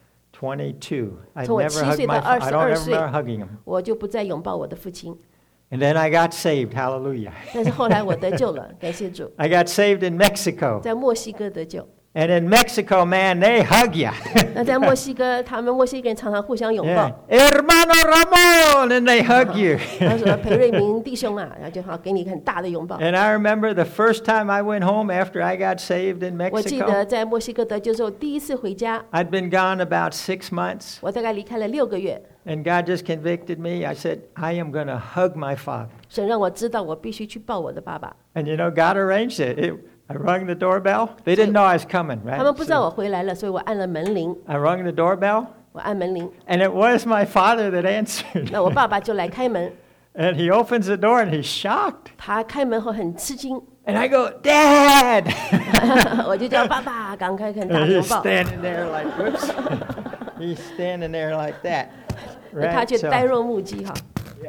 22. I 从我 never 7 hugged 岁 my 到 father. I don't 22岁 remember hugging him. 我就不再拥抱我的父亲。 And then I got saved. Hallelujah. 但是后来我得救了，感谢主， I got saved in Mexico. 在墨西哥得救。 And in Mexico, man, they hug you. 那在墨西哥，他们墨西哥人常常互相拥 Yeah. 抱。 Hermano Ramon, and they hug you. 他说裴瑞明弟兄啊，然后就好给你一个很大的拥抱。 And I remember the first time I went home after I got saved in 我记 Mexico. 得在墨西哥得救之后，第一次回家， I'd been gone about 6 months, 我大概离开了6个月。 and God just convicted me. I said, I am going to hug my father. 神让我知道，我必须去抱我的爸爸。 And you know, God arranged it. I rung the doorbell. They didn't know I was coming, 他们 right? 不知道 So 我回来了，所以我按了门铃， I rung the doorbell, 我按门铃， and it was my father that answered. 那我爸爸就来开门。 And he opens the door, and he's shocked. 他开门后很吃惊， And I go, Dad! 我就叫爸爸，赶快很大 And 的拥 he's 抱。 standing there like, whoops. He's standing there like that. 那他 Right? 却 So, 呆若木鸡哈。 yeah.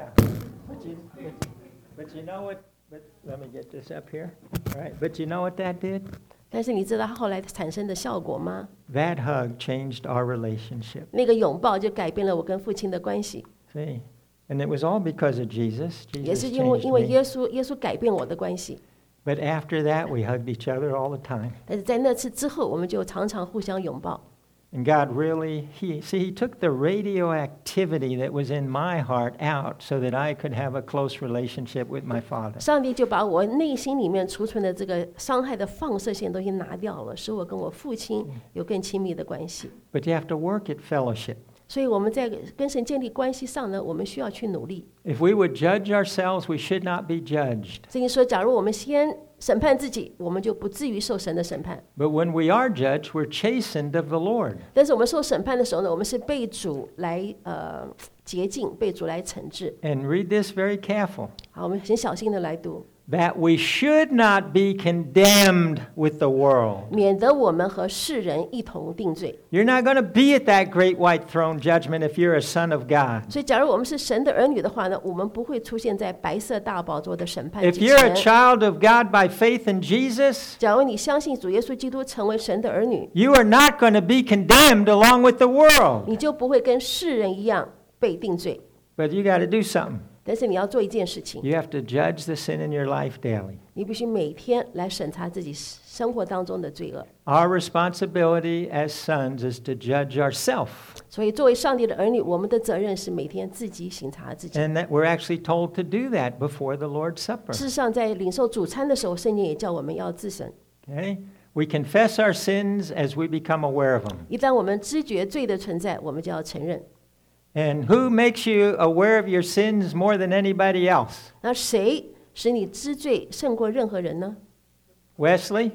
But you know what? But let me get this up here. All right. But you know what that did? 但是你知道他后来产生的效果吗？ That hug changed our relationship. 那个拥抱就改变了我跟父亲的关系， See? And it was all because of Jesus. 也 Jesus 是因为 changed me. 耶稣改变我的关系。 But after that, we hugged each other all the time. 但是在那次之后，我们就常常互相拥抱。 And God really, He took the radioactivity that was in my heart out so that I could have a close relationship with my Father. 上帝就把我内心里面储存的这个伤害的放射线东西拿掉了，使我跟我父亲有更亲密的关系。 But you have to work at fellowship. 所以我们在跟神建立关系上呢，我们需要去努力。 If we would judge ourselves, we should not be judged. 圣经说，假如我们先审判自己，我们就不至于受神的审判。 But when we are judged, we're chastened of the Lord. 但是我们受审判的时候呢，我们是被主来洁净，被主来惩治。 And read this very careful. 好，我们很小心的来读， That we should not be condemned with the world. 免得我们和世人一同定罪。 You're not going to be at that great white throne judgment if you're a son of God. 所以，假如我们是神的儿女的话呢，我们不会出现在白色大宝座的审判 If 之 you're a 前。 child of God by faith in Jesus, 假如你相信主耶稣基督成为神的儿女， you are not going to be condemned along with the world. 你就不会跟世人一样被定罪。 But you got to do something. 但是你要做一件事情， You have to judge the sin in your life daily. 你必须每天来审查自己生活当中的罪恶。 Our responsibility as sons is to judge ourselves. 所以，作为上帝的儿女，我们的责任是每天自己省察自己。 And that we're actually told to do that before the Lord's Supper. 事实上，在领受主餐的时候，圣经也叫我们要自省。 Okay? We confess our sins as we become aware of them. 一旦我们知觉罪的存在，我们就要承认。 And who makes you aware of your sins more than anybody else? 那谁使你知罪胜过任何人呢？ Wesley?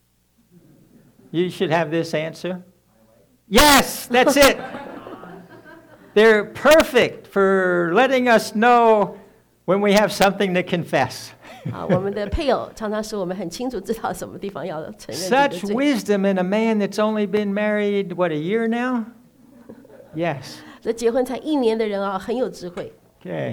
You should have this answer. Yes, that's it. They're perfect for letting us know when we have something to confess. 啊，我们的配偶常常使我们很清楚知道什么地方要承认自己 Such 的罪。 wisdom in a man that's only been married, what, a year now? Yes. 这结婚才1年的人啊，很有智慧。 Okay.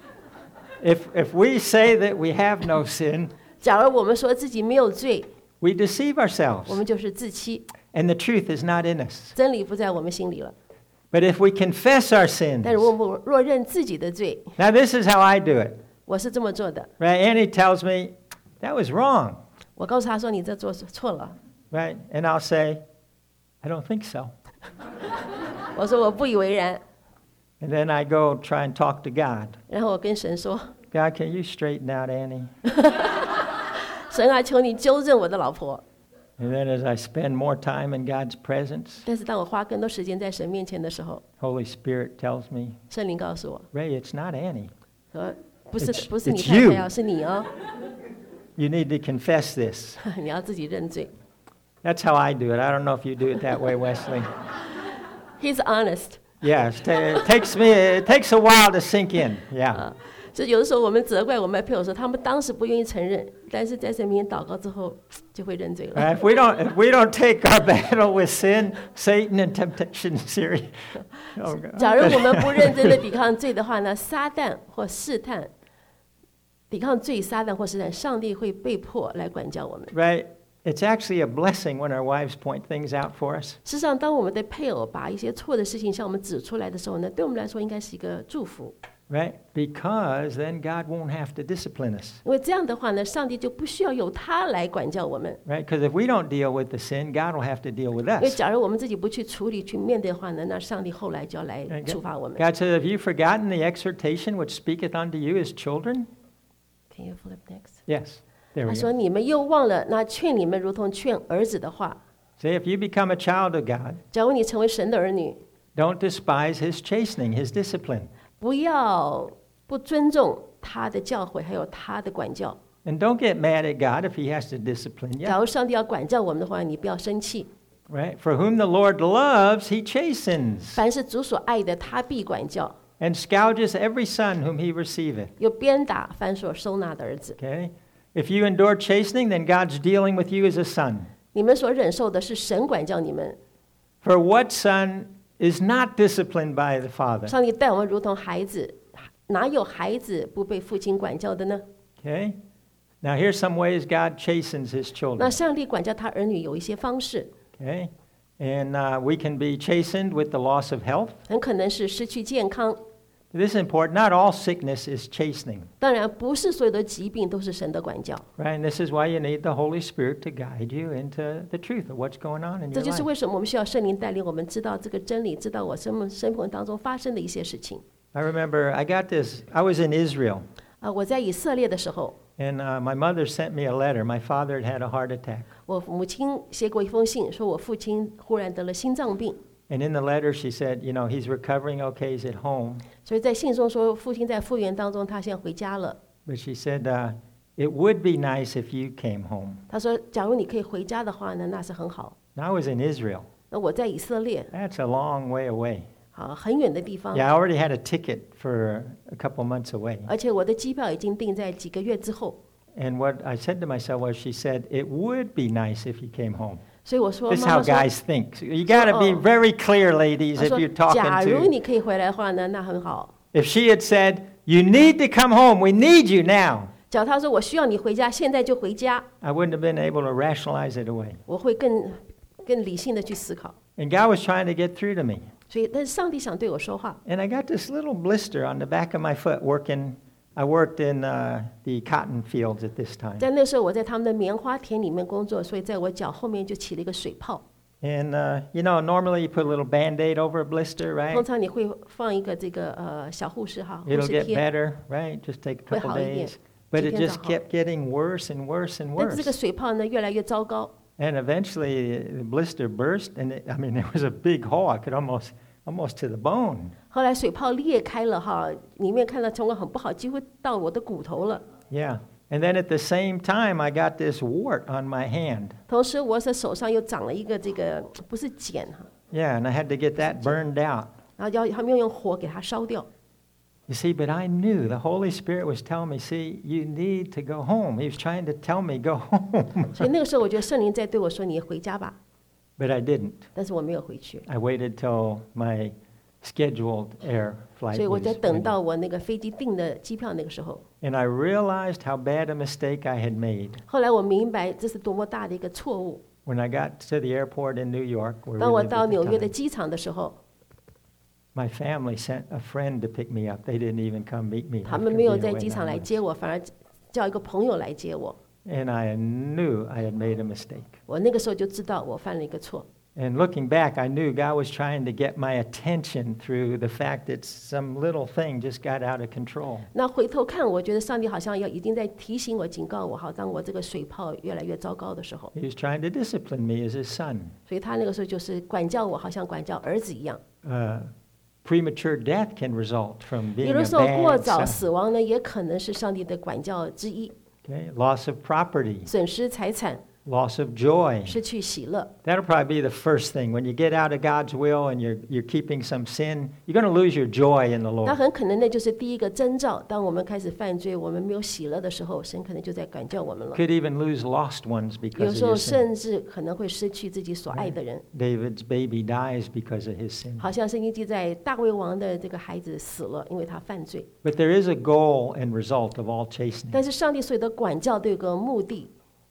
If we say that we have no sin, 假如我们说自己没有罪， we deceive 我 ourselves, 们就是自欺， and the truth is not in us. 真理不在我们心里了。 But if we confess our sins, 但如果我若认自己的罪， now this is how I do it, 我是这么做的。 right? Annie tells me, that was wrong, 我告诉他说：“你这做错了。 right? And I'll say, I don't think so. ” 我说：“我不以为然。 And then I go try and talk to God. ” 然后我跟神说 God, can you straighten out Annie?：“ 神啊，求你纠正我的老婆。 And then as I spend more time in God's presence, ” 但是当我花更多时间在神面前的时候， Holy Spirit tells me, 圣灵告诉我 Ray, it's not Annie. 说：“不是 It's- 不是你 it's 太 you. 太哦，是你哦， You need to confess this. 你要自己认罪。 That's how I do it. I don't know if you do it that way, Wesley. He's honest。” Yes, it takes a while to sink in. Yeah. 所以有的时候我们责怪我们的配偶说，他们当时不愿意承认，但是在神面前祷告之后就会认罪了。 If we don't take our battle with sin, Satan, and temptation serious. Oh, God. 假如我们不认真的抵抗罪的话呢，撒旦或试探，抵抗罪、撒旦或试探，上帝会被迫来管教我们。 Right? It's actually a blessing when our wives point things out for us. 事实上，当我们的配偶把一些错的事情向我们指出来的时候呢，对我们来说应该是一个祝福。 right? Because then God won't have to discipline us, 因为这样的话呢，上帝就不需要由他来管教我们。 right? Because if we don't deal with the sin, God will have to deal with 因为 us. 假如我们自己不去处理、去面对的话呢，那上帝后来就要来处罚我们。 God said, "Have you forgotten the exhortation which speaketh unto you as children?" Can you flip next？ Yes, there 他 we 说：“ go. 你们又忘了那劝你们如同劝儿子的话。 Say, if you become a child of God, 假如你成为神的儿女， don't despise His chastening, His discipline. 不要不尊重他的教诲，还有他的管教。 And don't get mad at God if He has to discipline 假 you, 如上帝要管教我们的话，你不要生气。 right? For whom the Lord loves, He chastens, 凡是主所爱的，他必管教； and scourges every son whom He receiveth." 又鞭打凡所收纳的儿子。 Okay? If you endure chastening, then God's dealing with you as a son. 你们所忍受的是神管教你们。 For what son is not disciplined by the father? 上帝待我们如同孩子，哪有孩子不被父亲管教的呢？ Okay? Now here's some ways God chastens His 那 children. 上帝管教他儿女有一些方式， Okay? And we can be chastened with the loss of health. 很可能是失去健康。 This is important. Not all sickness is chastening, 当然，不是所有的疾病都是神的管教。 right? And this is why you need the Holy Spirit to guide you into the truth of what's going on in 这 your 就是 life. 为什么我们需要圣灵带领我们知道这个真理，知道我生命当中发生的一些事情。 I remember I got this. I was in Israel, 我在以色列的时候， and my mother sent me a letter. My father had had a heart attack. 我母亲写过一封信，说我父亲忽然得了心脏病。 And in the letter, she said, you know, he's recovering okay, he's at home. 所以在信中说，父亲在复原当中，他现在回家了。 But she said, it would be nice if you came home. 他说，假如你可以回家的话呢，那是很好。 Now, I was in Israel. 那我在以色列， That's a long way away. 很远的地方， Yeah, I already had a ticket for a couple months away. 而且我的机票已经订在几个月之后。 And what I said to myself was, she said, it would be nice if you came home. 所以我说， This is 妈 how 妈说， guys think. You got to be very clear, ladies, 她 if 说 you're，talking 假如 to. 你可以回来的话呢，那很好。 If she had said, you need to come home, we need you now, 假如他说我需要你回家，现在就回家， I wouldn't have been able to rationalize it away. 我会更理性的去思考。 And God was trying to get through to me. 所以，但是上帝想对我说话。 And I got this little blister on the back of my foot working. I worked in the cotton fields at this time. 在那时候，我在他们的棉花田里面工作，所以在我脚后面就起了一个水泡。 And, you know, normally you put a little Band-Aid over a blister, 通 right? 常你会放一个这个小护士护 It'll 士 get 贴， better, right? Just take a 会 couple 好一点， days. But it 几天 just 就好。 kept getting worse and worse and 但是这个 worse. 水泡呢越来越糟糕。 And eventually the blister burst, and I mean, there was a big hole. I could almost to the bone. 后来水泡裂开了哈，里面看到情况很不好，几乎到我的骨头了。 Yeah. And then at the same time, I got this wart on my hand. 同时，我的手上又长了一个这个不是茧哈， Yeah, and I had to get that burned out. 然后他们要用火给它烧掉。 You see, but I knew the Holy Spirit was telling me, see, you need to go home. He was trying to tell me, go home. 所以那个时候，我觉得圣灵在对我说：“你回家吧。 But I didn't. ” 但是我没有回去， I waited till my scheduled air 所 flight 以我 was 在等 ready. 到我那个飞机订的机票那个时候， And I realized how bad a mistake I had made 后来我明白这是多么大的一个错误。 when I got to the airport in New York, where 当 we 我 lived 到 at 纽 the 约的 time. 机场的时候， My family sent a friend to pick me up. They didn't even come meet me. 他 after 们没有 being 在 away 机场 9 来 months. 接我，反而叫一个朋友来接我。 And I knew I had made a mistake. 我那个时候就知道我犯了一个错。 And looking back, I knew God was trying to get my attention through the fact that some little thing just got out of control. 那回头看，我觉得上帝好像已经在提醒我、警告我，好，当我这个水泡越来越糟糕的时候， He was trying to discipline me as his son. 所以他那个时候就是管教我，好像管教儿子一样。 Premature death can result from 有 being 的 a 时候过 bad 早 son. 死亡呢，也可能是上帝的管教之一， Okay? Loss of property, 损失财产， loss of joy. 失去喜乐。 That'll probably be the first thing. When you get out of God's will and you're keeping some sin, you're going to lose your joy in the 那 Lord. 很可能那就是第一个征兆。当我们开始犯罪，我们没有喜乐的时候，神可能就在管教我们了。 Could even lose lost ones 有 because 时 of 候 your sin. 甚至可能会失去自己所爱的人， David's baby dies because of his sin. 好像圣经记载大卫王的这个孩子死了，因为他犯罪。 But there is a goal and result of all chastening. 但是上帝所有的管教都有个目的，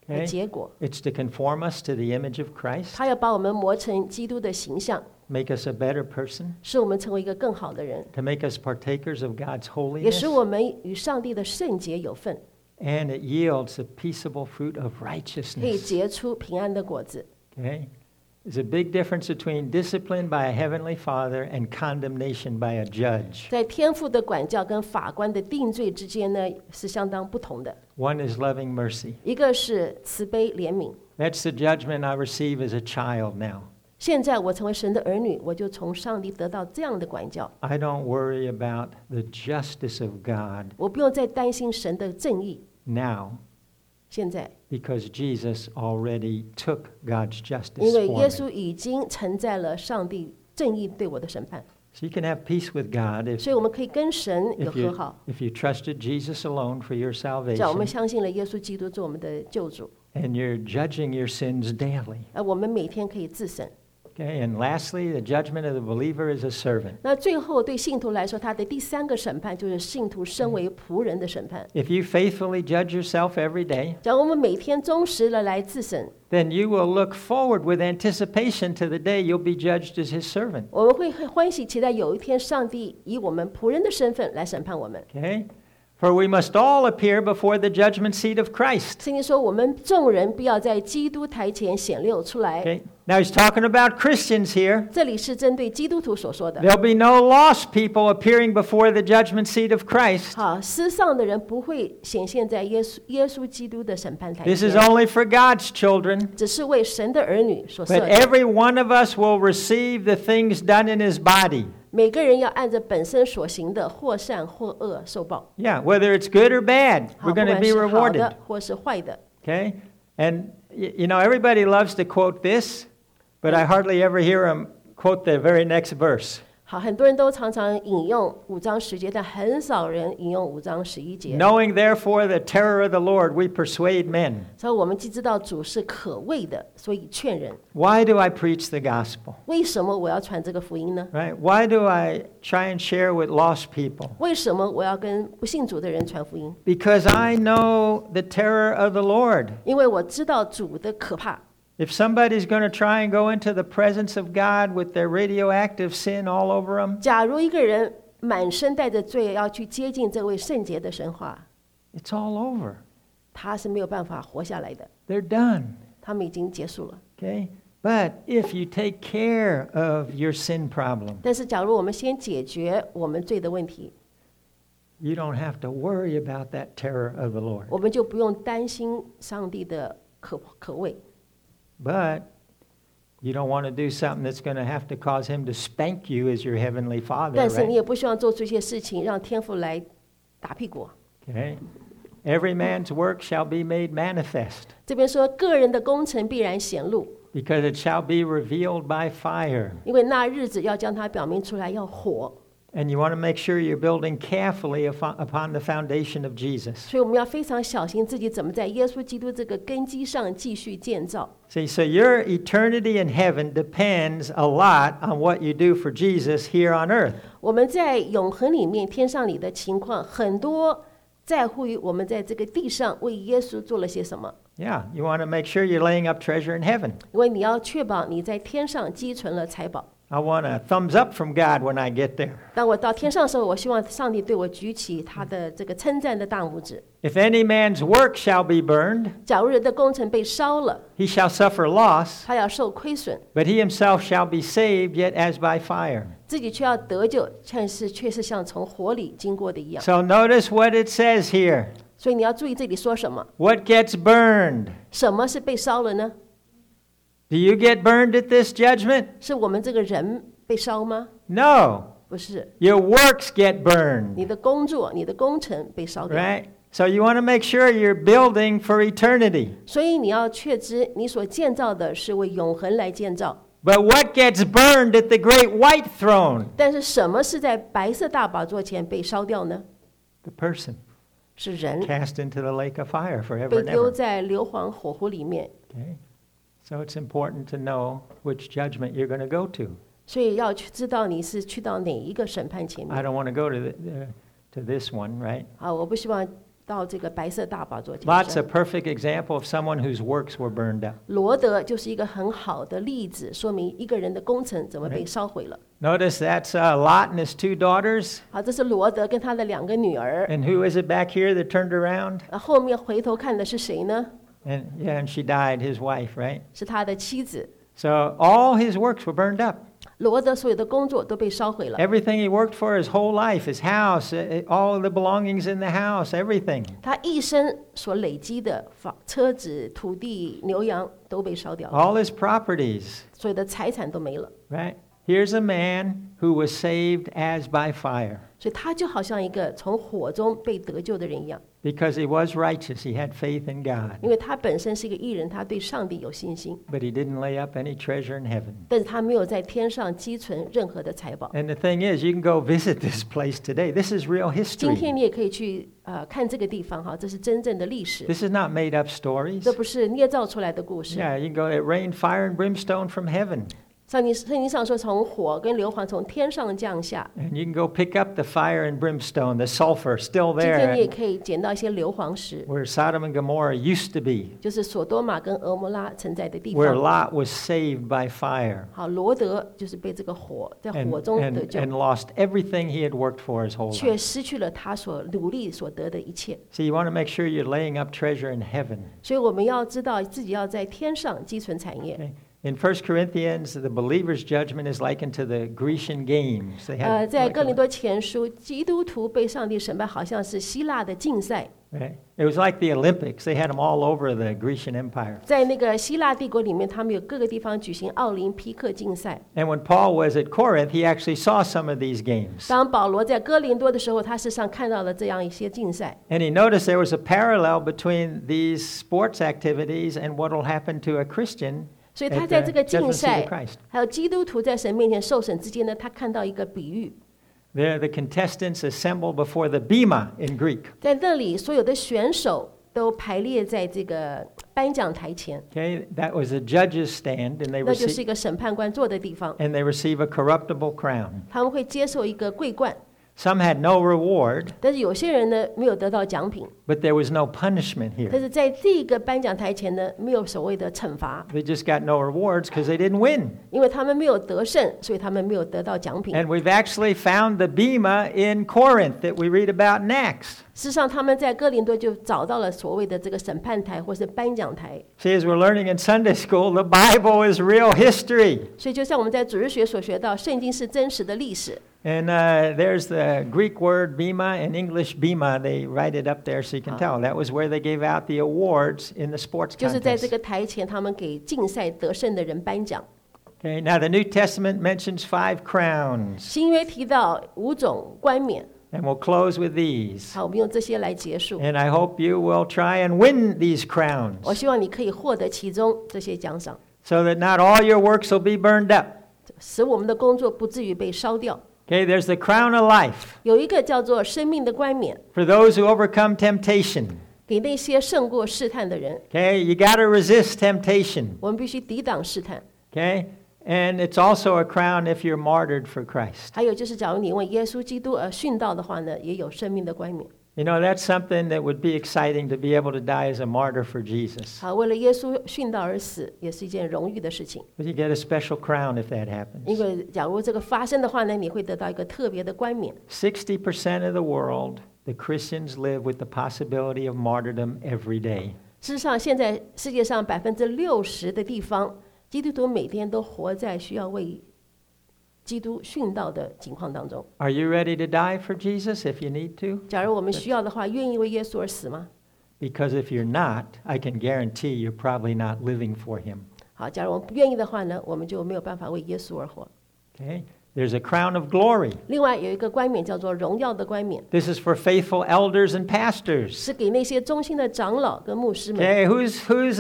Okay? 结果。 It's to conform us to the image of Christ, 他要把我们磨成基督的形象， make us a better person, 使我们成为一个更好的人， to make us partakers of God's 也 holiness, 使我们与上帝的圣洁有份， and it yields the peaceable fruit of 可以 righteousness. 结出平安的果子。 Okay? There's a big difference between discipline by a heavenly Father and condemnation by a judge. 在天父的管教跟法官的定罪之间呢，是相当不同的。 One is loving mercy. 一个是慈悲怜悯。 That's the judgment I receive as a child now. 现在我成为神的儿女，我就从上帝得到这样的管教， I don't worry about the justice of God 我不用再担心神的正义。 now 现在， because Jesus already took God's justice 因为 for 耶 me. 稣已经承载了上帝正义对我的审判， So you can have peace with God 所以我们可以跟神有 if 和 you, 好。 if you trusted Jesus alone for your 只要我们 salvation 相信了耶稣基督做我们的救主， and you're judging your sins daily. 我们每天可以自省。 Okay, and lastly, the judgment of the believer is a servant. 那最后对信徒来说，他的第三个审判就是信徒身为仆人的审判。 If you faithfully judge yourself every day, 假如我们每天忠实的来自省， then you will look forward with anticipation to the day you'll be judged as his servant. 我们会欢喜期待有一天上帝以我们仆人的身份来审判我们。 Okay? For we must all appear before the judgment seat of Christ. 圣经说，我们众人必要在基督台前显露出来。 Okay? Now he's talking about Christians here. 这里是针对基督徒所说的。 There'll be no lost people appearing before the judgment seat of Christ. 好，失丧的人不会显现在耶稣基督的审判台 This is 前， only for God's children. 只是为神的儿女所设 But 的。 every one of us will receive the things done in his body. 每个人要按着本身所行的，或善或恶受报。 Yeah, whether it's good or bad, 好， we're 不 going to 管 be 是好 rewarded. 的或是坏的。 Okay? And, you know, everybody loves to quote this, but I hardly ever hear them quote the very next verse. 好，很多人都常常引用5章10节，但很少人引用5章11节。 Knowing therefore the terror of the Lord, we persuade men. 所以我们既知道主是可畏的，所以劝人。 Why do I preach the gospel? 为什么我要传这个福音呢？ Right? Why do I try and share with lost people? 为什么我要跟不信主的人传福音？ Because I know the terror of the Lord. 因为我知道主的可怕。 If somebody's going to try and go into the presence of God with their radioactive sin all over them, 假如一个人满身带着罪要去接近这位圣洁的神话， it's all over. 他是没有办法活下来的。 They're done. 他们已经结束了。 Okay? But if you take care of your sin problem, 但是，假如我们先解决我们罪的问题， you don't have to worry about that terror of the Lord. 我们就不用担心上帝的可畏。 But you don't want to do something that's going to have to cause him to spank you as your heavenly Father, 但是你 right? 也不希望做出一些事情让天父来打屁股。 Okay? Every man's work shall be made manifest, 这边说，个人的工程必然显露， because it shall be revealed by fire. 因为那日子要将它表明出来，要火。 And you want to make sure you're building carefully upon the foundation of Jesus. 所以我们要非常小心自己怎么在耶稣基督这个根基上继续建造。 See, so your eternity in heaven depends a lot on what you do for Jesus here on earth. 我们在永恒里面，天上里的情况很多在乎于我们在这个地上为耶稣做了些什么。 Yeah, you want to make sure you're laying up treasure in heaven. 因为你要确保你在天上积存了财宝。 I want a thumbs up from God when I get there. 当我到天上的时候，我希望上帝对我举起他的这个称赞的大拇指。 If any man's work shall be burned, 假如人的工程被烧了， he shall suffer loss, 他要受亏损， but he himself shall be saved, yet as by fire. 自己却要得救，但是却是像从火里经过的一样。 So notice what it says here. 所以你要注意这里说什么？ What gets burned? 什么是被烧了呢？ Do you get burned at this judgment? 是我们这个人被烧吗？ No. 不是， Your works get burned, 你的工作、你的工程被烧掉。 right? So you want to make sure you're building for eternity. 所以你要确知，你所建造的是为永恒来建造。 But what gets burned at the great white throne? 但是什么是在白色大宝座前被烧掉呢？ The person 是人 cast into the lake of fire forever 被 and 丢 ever. 在硫磺火湖里面。 Okay? So it's important to know which judgment you're going to go to. 所以要去知道你是去到哪一个审判前面。 I don't want to go to this one, right? 啊，我不希望到这个白色大宝座前 Lot's 生。 a perfect example of someone whose works were burned up. 罗德就是一个很好的例子，说明一个人的工程怎么被烧毁了。 Notice that's Lot and his 2 daughters. 好，这是罗德跟他的2个女儿。 And who is it back here that turned around? 后面回头看的是谁呢？ And she died, his wife, right? 是他的妻子。 So all his works were burned up. 罗德所有的工作都被烧毁了， Everything he worked for his whole life, his house, all the belongings in the house, everything. 他一生所累积的车子、土地、牛羊都被烧掉了， All his properties, 所有的财产都没了。 right? Here's a man who was saved as by fire 所以他就好像一个从火中被得救的人一样， because he was righteous. He had faith in God, 因为他本身是一个义人，他对上帝有信心， but he didn't lay up any treasure in heaven. 但是他没有在天上积存任何的财宝。 And the thing is, you can go visit this place today. This is real 今 history. 天你也可以去看这个地方哈，这是真正的历史， This is not made up stories. 这不是捏造出来的故事。 Yeah, you can go, it rained fire and brimstone from heaven. 圣经上说，从火跟硫磺从天上降下。 And you can go pick up the fire and brimstone, the sulfur still 今天你也 there 可以捡到一些硫磺石， where Sodom and Gomorrah used to be, 就是索多玛跟俄摩拉承载的地 where 方。 Lot was saved by fire 好，罗德就是被这个火在 and, 火中得 and, 救， and lost everything he had worked for his whole 却 life. 失去了他所努力所得的一切。 See, you want to make sure you're laying up treasure in heaven. 所以我们要知道自己要在天上积存产业。 Okay? In 1 Corinthians, the believer's judgment is likened to the Grecian games. They had 在 like 哥林多前书，基督徒被上帝审判，好像是希腊的竞赛。 right? It was like the Olympics. They had them all over the Grecian Empire. 在那个希腊帝国里面，他们有各个地方举行奥林匹克竞赛。 And when Paul was at Corinth, he actually saw some of these games. 当保罗在哥林多的时候，他事实上看到了这样一些竞赛。 And he noticed there was a parallel between these sports activities and what will happen to a Christian 所以 at 他在 the 这个 judgment 竞 seat 赛 of Christ. 还有基督徒在神面前受审之间呢，他看到一个比喻， There, the contestants assemble before the bema in Greek. 在那里所有的选手都排列在这个颁奖台前， Okay, that was the judges' stand, and they 那就是 receive 一个审判官坐的地方， and they receive a corruptible crown. 他们会接受一个桂冠， Some had no reward, 但是有些人呢没有得到奖品， but there was no punishment 但 here. 是在这个颁奖台前呢，没有所谓的惩罚， They just got no rewards because they didn't win. 因为他们没有得胜，所以他们没有得到奖品。 And we've actually found the bema in Corinth that we read about next. 事实上，他们在哥林多就找到了所谓的这个审判台或是颁奖台。 See, as we're learning in Sunday school, the Bible is real history. 所以，就像我们在主日学所学到，圣经是真实的历史。 And there's the Greek word bema and English bema. They write it up there so you can tell. That was where they gave out the awards in the sports 就是在这 contest. 个台前，他们给竞赛得胜的人颁奖。 Okay, now the New Testament mentions 5 crowns. 新约提到5种冠冕， And we'll close with these. 好，我们用这些来结束。 And I hope you will try and win these crowns 我希望你可以获得其中这些奖赏， so that not all your works will be burned up. 使我们的工作不至于被烧掉。 Okay, there's the crown of life 有一个叫做生命的冠冕， for those who overcome temptation. 给那些胜过试探的人。 Okay, you got to resist temptation. 我们必须抵挡试探。 Okay, and it's also a crown if you're martyred for Christ. 还有就是，假如你为耶稣基督而殉道的话呢，也有生命的冠冕。 You know, that's something that would be exciting to be able to die as a martyr for Jesus. 好，为了耶稣殉道而死，也是一件荣誉的事情。 But you get a special crown if that 因 happens. 为假如这个发生的话呢，你会得到一个特别的冠冕。 60% of the world, the Christians live with the possibility of martyrdom every day. 事实上，现在世界上60%的地方，基督徒每天都活在需要为基督殉道的情况当中。 Are you ready to die for Jesus if you need to? 假如我们需要的话，愿意为耶稣而死吗？ Because if you're not, I can guarantee you're probably not living for him. 好，假如我们不愿意的话呢，我们就没有办法为耶稣而活。 Okay? There's a crown of glory. 另外有一个冠冕叫做荣耀的冠冕， This is for faithful elders and pastors. 是给那些忠心的长老跟牧师们。 Okay, who's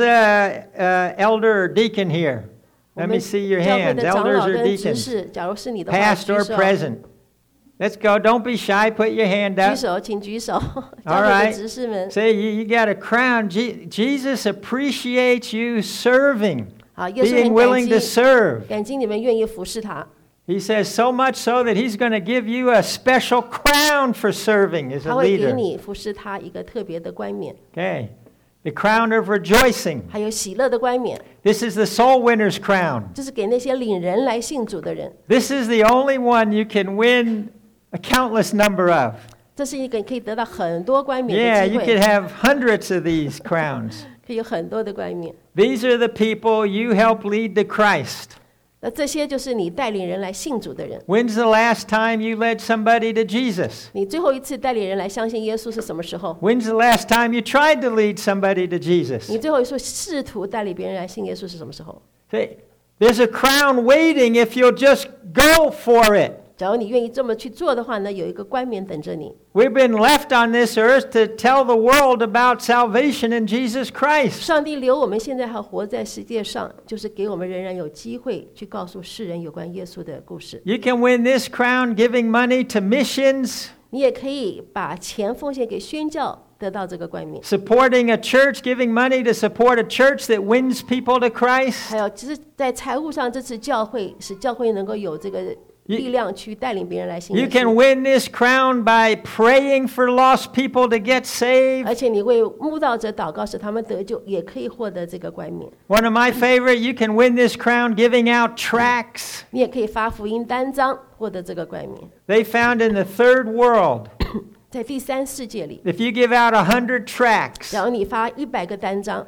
elder or deacon here? 我 Let 们 me see your 教会 hands, 的长 elders 老 or 跟执 deacons, 事，假如是你的话， past 举 or 手。 present. Let's go. Don't be shy. Put your hand 举 up. 手，请举手。教 All 会的 right. 执事们， Say you got a crown. Jesus appreciates you serving, 好，耶稣 being 很 willing to 感激， serve. 感激你们愿意服侍他。 He says so much so that he's going to give you a special crown for serving as 他 a 会给 leader. 你服侍他一个特别的冠冕， Okay. The crown of rejoicing. 还有喜乐的冠冕， This is the soul winner's crown. 这是给那些领人来信主的人。 This is the only one you can win a countless number of. 这是一个可以得到很多冠冕 Yeah, 的机 you could 会， have hundreds of these crowns. 可以有很多的冠冕。 These are the people you help lead to Christ. 那这些就是你带领人来信主的人。 When's the last time you led somebody to Jesus? 你最后一次带领人来相信耶稣是什么时候？ When's the last time you tried to lead somebody to Jesus? 你最后一次试图带领别人来信耶稣是什么时候？ See, there's a crown waiting if you'll just go for it. 假如你愿意这么去做的话呢，有一个冠冕等着你。 We've been left on this earth to tell the world about salvation in Jesus Christ. 上帝留我们现在还活在世界上，就是给我们仍然有机会去告诉世人有关耶稣的故事。 You can win this crown giving money to missions, 你也可以把钱奉献给宣教，得到这个冠冕。 supporting a church, giving money to support a church that wins people to Christ. 还有，只是在财务上支持教会，使教会能够有这个力量去带领别人来信 You 耶 can 稣。 win this crown by praying for lost people to get saved. 而且你为慕道者祷告，使他们得救，也可以获得这个冠冕。 One of my favorite, you can win this crown giving out tracts. 你也可以发福音单张，获得这个冠冕。 They found in the third world, 在第三世界里， if you give out 100 tracts, 假如你发100个单张，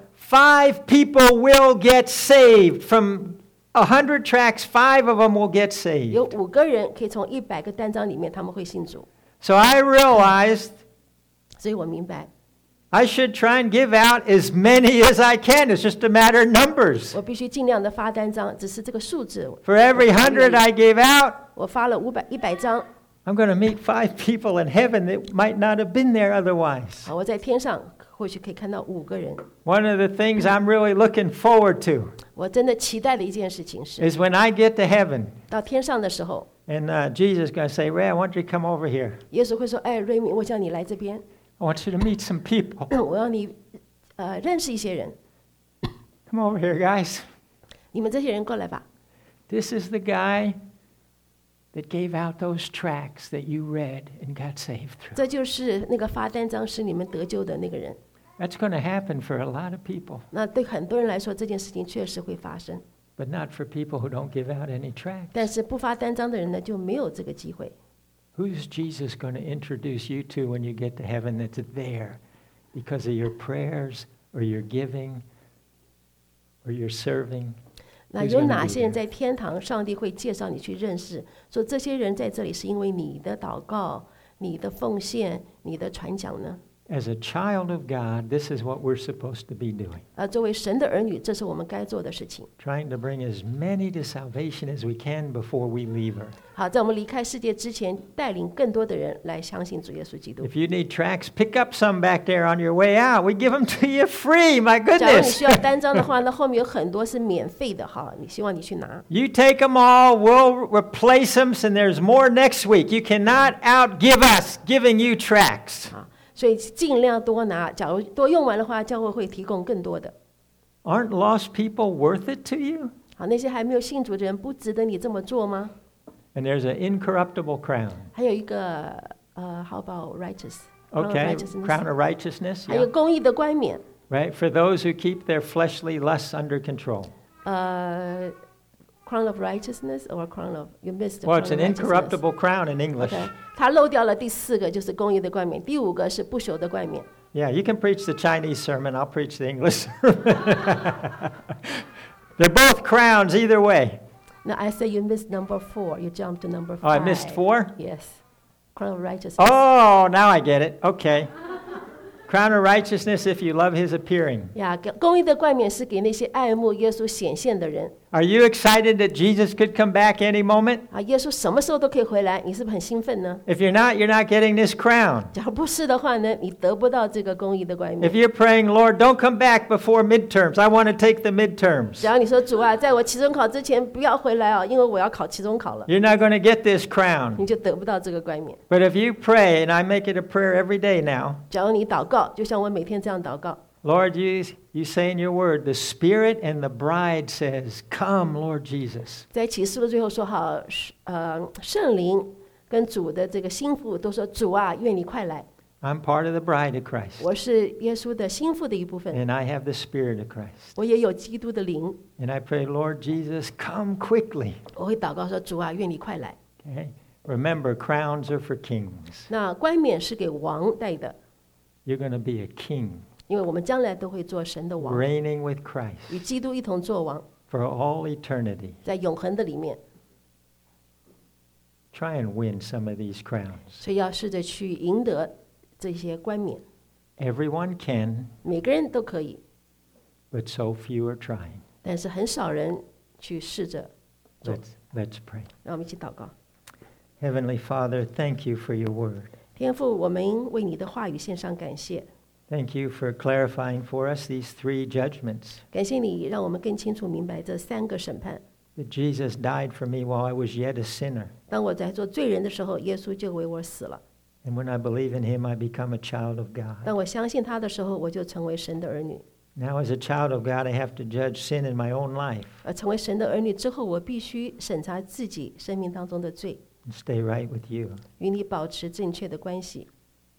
5 people will get saved. From 100 tracts, 5 of them will get saved. 有5个人可以从100个单张里面，他们会信主。 So I realized 所以我明白， I should try and give out as many as I can. It's just a matter of numbers. 我必须尽量的发单张，只是这个数字。 For every 100 I gave out, 我发了100张， I'm going to meet 5 people in heaven that might not have been there otherwise. 我在天上或许可以看到5个人。 One of the things I'm really looking forward to 我真的期待的一件事情是， is when I get to heaven 到天上的时候， and Jesus is going to say, Ray, I want you to come over here. 耶稣会说：“哎，瑞敏，我叫你来这边， I want you to meet some people. 我要你认识一些人， Come over here, guys. 你们这些人过来吧。 This is the guy that gave out those tracts that you read and got saved through. 这就是那个发单张使你们得救的那个人。 That's going to happen for a lot of people, 那对很多人来说，这件事情确实会发生， but not for people who don't give out any tracts. 但是不发单张的人呢，就没有这个机会。 Who's Jesus going to introduce you to when you get to heaven that's there because of your prayers or your giving or your serving? 那有哪些人在天堂，上帝会介绍你去认识？说这些人在这里是因为你的祷告、你的奉献、你的传讲呢？ As a child of God, this is what we're supposed to be doing. 作为神的儿女，这是我们该做的事情。 Trying to bring as many to salvation as we can before we leave earth. 好，在我们离开世界之前，带领更多的人来相信主耶稣基督。 If you need tracts, pick up some back there on your way out. We give them to you free. My 假如你 goodness. 需要单张的话，那后面有很多是免费的哈，你希望你去拿。 You take them all, we'll replace them, and there's more next week. You cannot outgive us giving you tracts. 所以尽量多拿，假如多用完的话，教会会提供更多的。 Aren't lost people worth it to you? 好，那些还没有信主的人，不值得你这么做吗？ And there's an incorruptible crown. 还有一个how about righteous? Okay, righteousness crown of righteousness. 还有 Yeah. 公义的冠冕， Right, for those who keep their fleshly lusts under control. crown of righteousness or crown of you missed the Well, crown it's of an righteousness. incorruptible crown in English. OK， 他漏掉了第4个，就是公义的冠冕，第5个是不朽的冠冕。 Yeah, you can preach the Chinese sermon. I'll preach the English sermon. They're both crowns either way. No, I say you missed number 4. You jumped to number 5. Oh, I missed 4? Yes, crown of righteousness. Oh, now I get it. Okay. Crown of righteousness if you love his appearing. 呀，公义的冠冕是给那些爱慕耶稣显现的人。 Are you excited that Jesus could come back any moment? 啊，耶稣什么时候都可以回来，你是不是很兴奋呢？ If you're not getting this crown. 假如不是的话呢，你得不到这个公义的冠冕 If。you're praying, Lord, don't come back before midterms. I want to take the midterms. 只要你说主啊，在我期中考之前不要回来哦，因为我要考期中考了， You're not going to get this crown. 你就得不到这个冠冕。 But if you pray, and I make it a prayer every day now, 假如你祷告，就像我每天这样祷告， Lord, you You say in your word, the Spirit and the bride says, Come, Lord Jesus. 在启示录最后说好，圣灵跟主的这个心腹都说：“主啊，愿你快来。” I'm part of the bride of Christ. 我是耶稣的心腹的一部分， And I have the Spirit of Christ. 我也有基督的灵。 And I pray, Lord Jesus, come quickly. 我会祷告说：“主啊，愿你快来。” Okay? Remember, crowns are for kings. 那冠冕是给王戴的， You're going to be a king, 因为我们将来都会做神的王， reigning with 与 Christ 基督一同做王， for all eternity. 在永恒的里面。 Try and win some of these crowns. 所以要试着去赢得这些冠冕， Everyone can, 每个人都可以， but so few are trying. 但是很少人去试着做。 Let's pray. 让我们一起祷告。 Heavenly Father, thank you for your word. 天父，我们为你的话语献上感谢， Thank you for clarifying for us these 3 judgments. 感谢你让我们更清楚明白这3个审判。 That Jesus died for me while I was yet a sinner. 当我在做罪人的时候，耶稣就为我死了； And when I believe in him, I become a child of God. 当我相信他的时候，我就成为神的儿女。 Now, as a child of God, I have to judge sin in my own life 而成为神的儿女之后，我必须审查自己生命当中的罪， and stay right with you 与你保持正确的关系，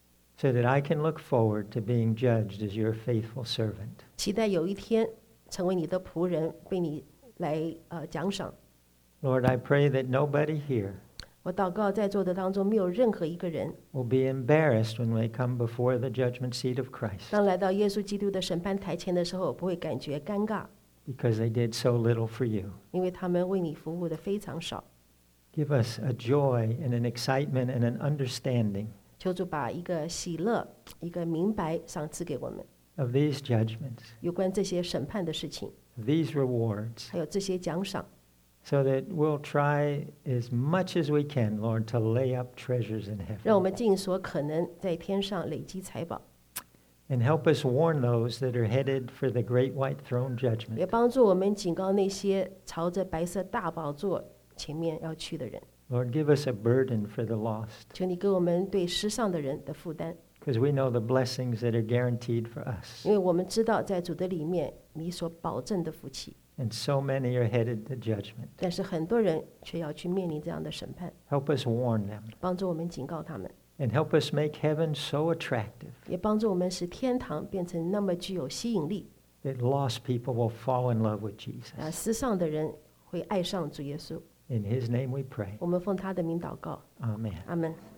so that I can look forward to being judged as your faithful servant. 期待有一天成为你的仆人，被你来奖赏。 Lord, I pray that nobody here 我祷告，在座的当中没有任何一个人， will be embarrassed when they come before the judgment seat of Christ 当来到耶稣基督的审判台前的时候，不会感觉尴尬， because they did so little for you. 因为他们为你服务的非常少。 Give us a joy and an excitement and an understanding 求主把一个喜乐、一个明白赏赐给我们， of these judgments, 有关这些审判的事情， of these rewards, 还有这些奖赏， so that we'll try as much as we can, Lord, to lay up treasures in 让我 heaven. 们尽所可能在天上累积财宝， And help us warn those that are headed for the great white throne 也 judgment. 帮助我们警告那些朝着白色大宝座前面要去的人。 Lord, give us a burden for the lost, 求你给我们对世上的人的负担， because we know the blessings that are guaranteed for us. 因为我们知道在主的里面你所保证的福气， And so many are headed to judgment. 但是很多人却要去面临这样的审判， Help us warn them, 帮助我们警告他们， and help us make heaven so attractive 也帮助我们使天堂变成那么具有吸引力， that lost people will fall in love with 啊， Jesus. 世上的人会爱上主耶稣。 In his name we pray. 我们奉他的名祷告， Amen. 阿门。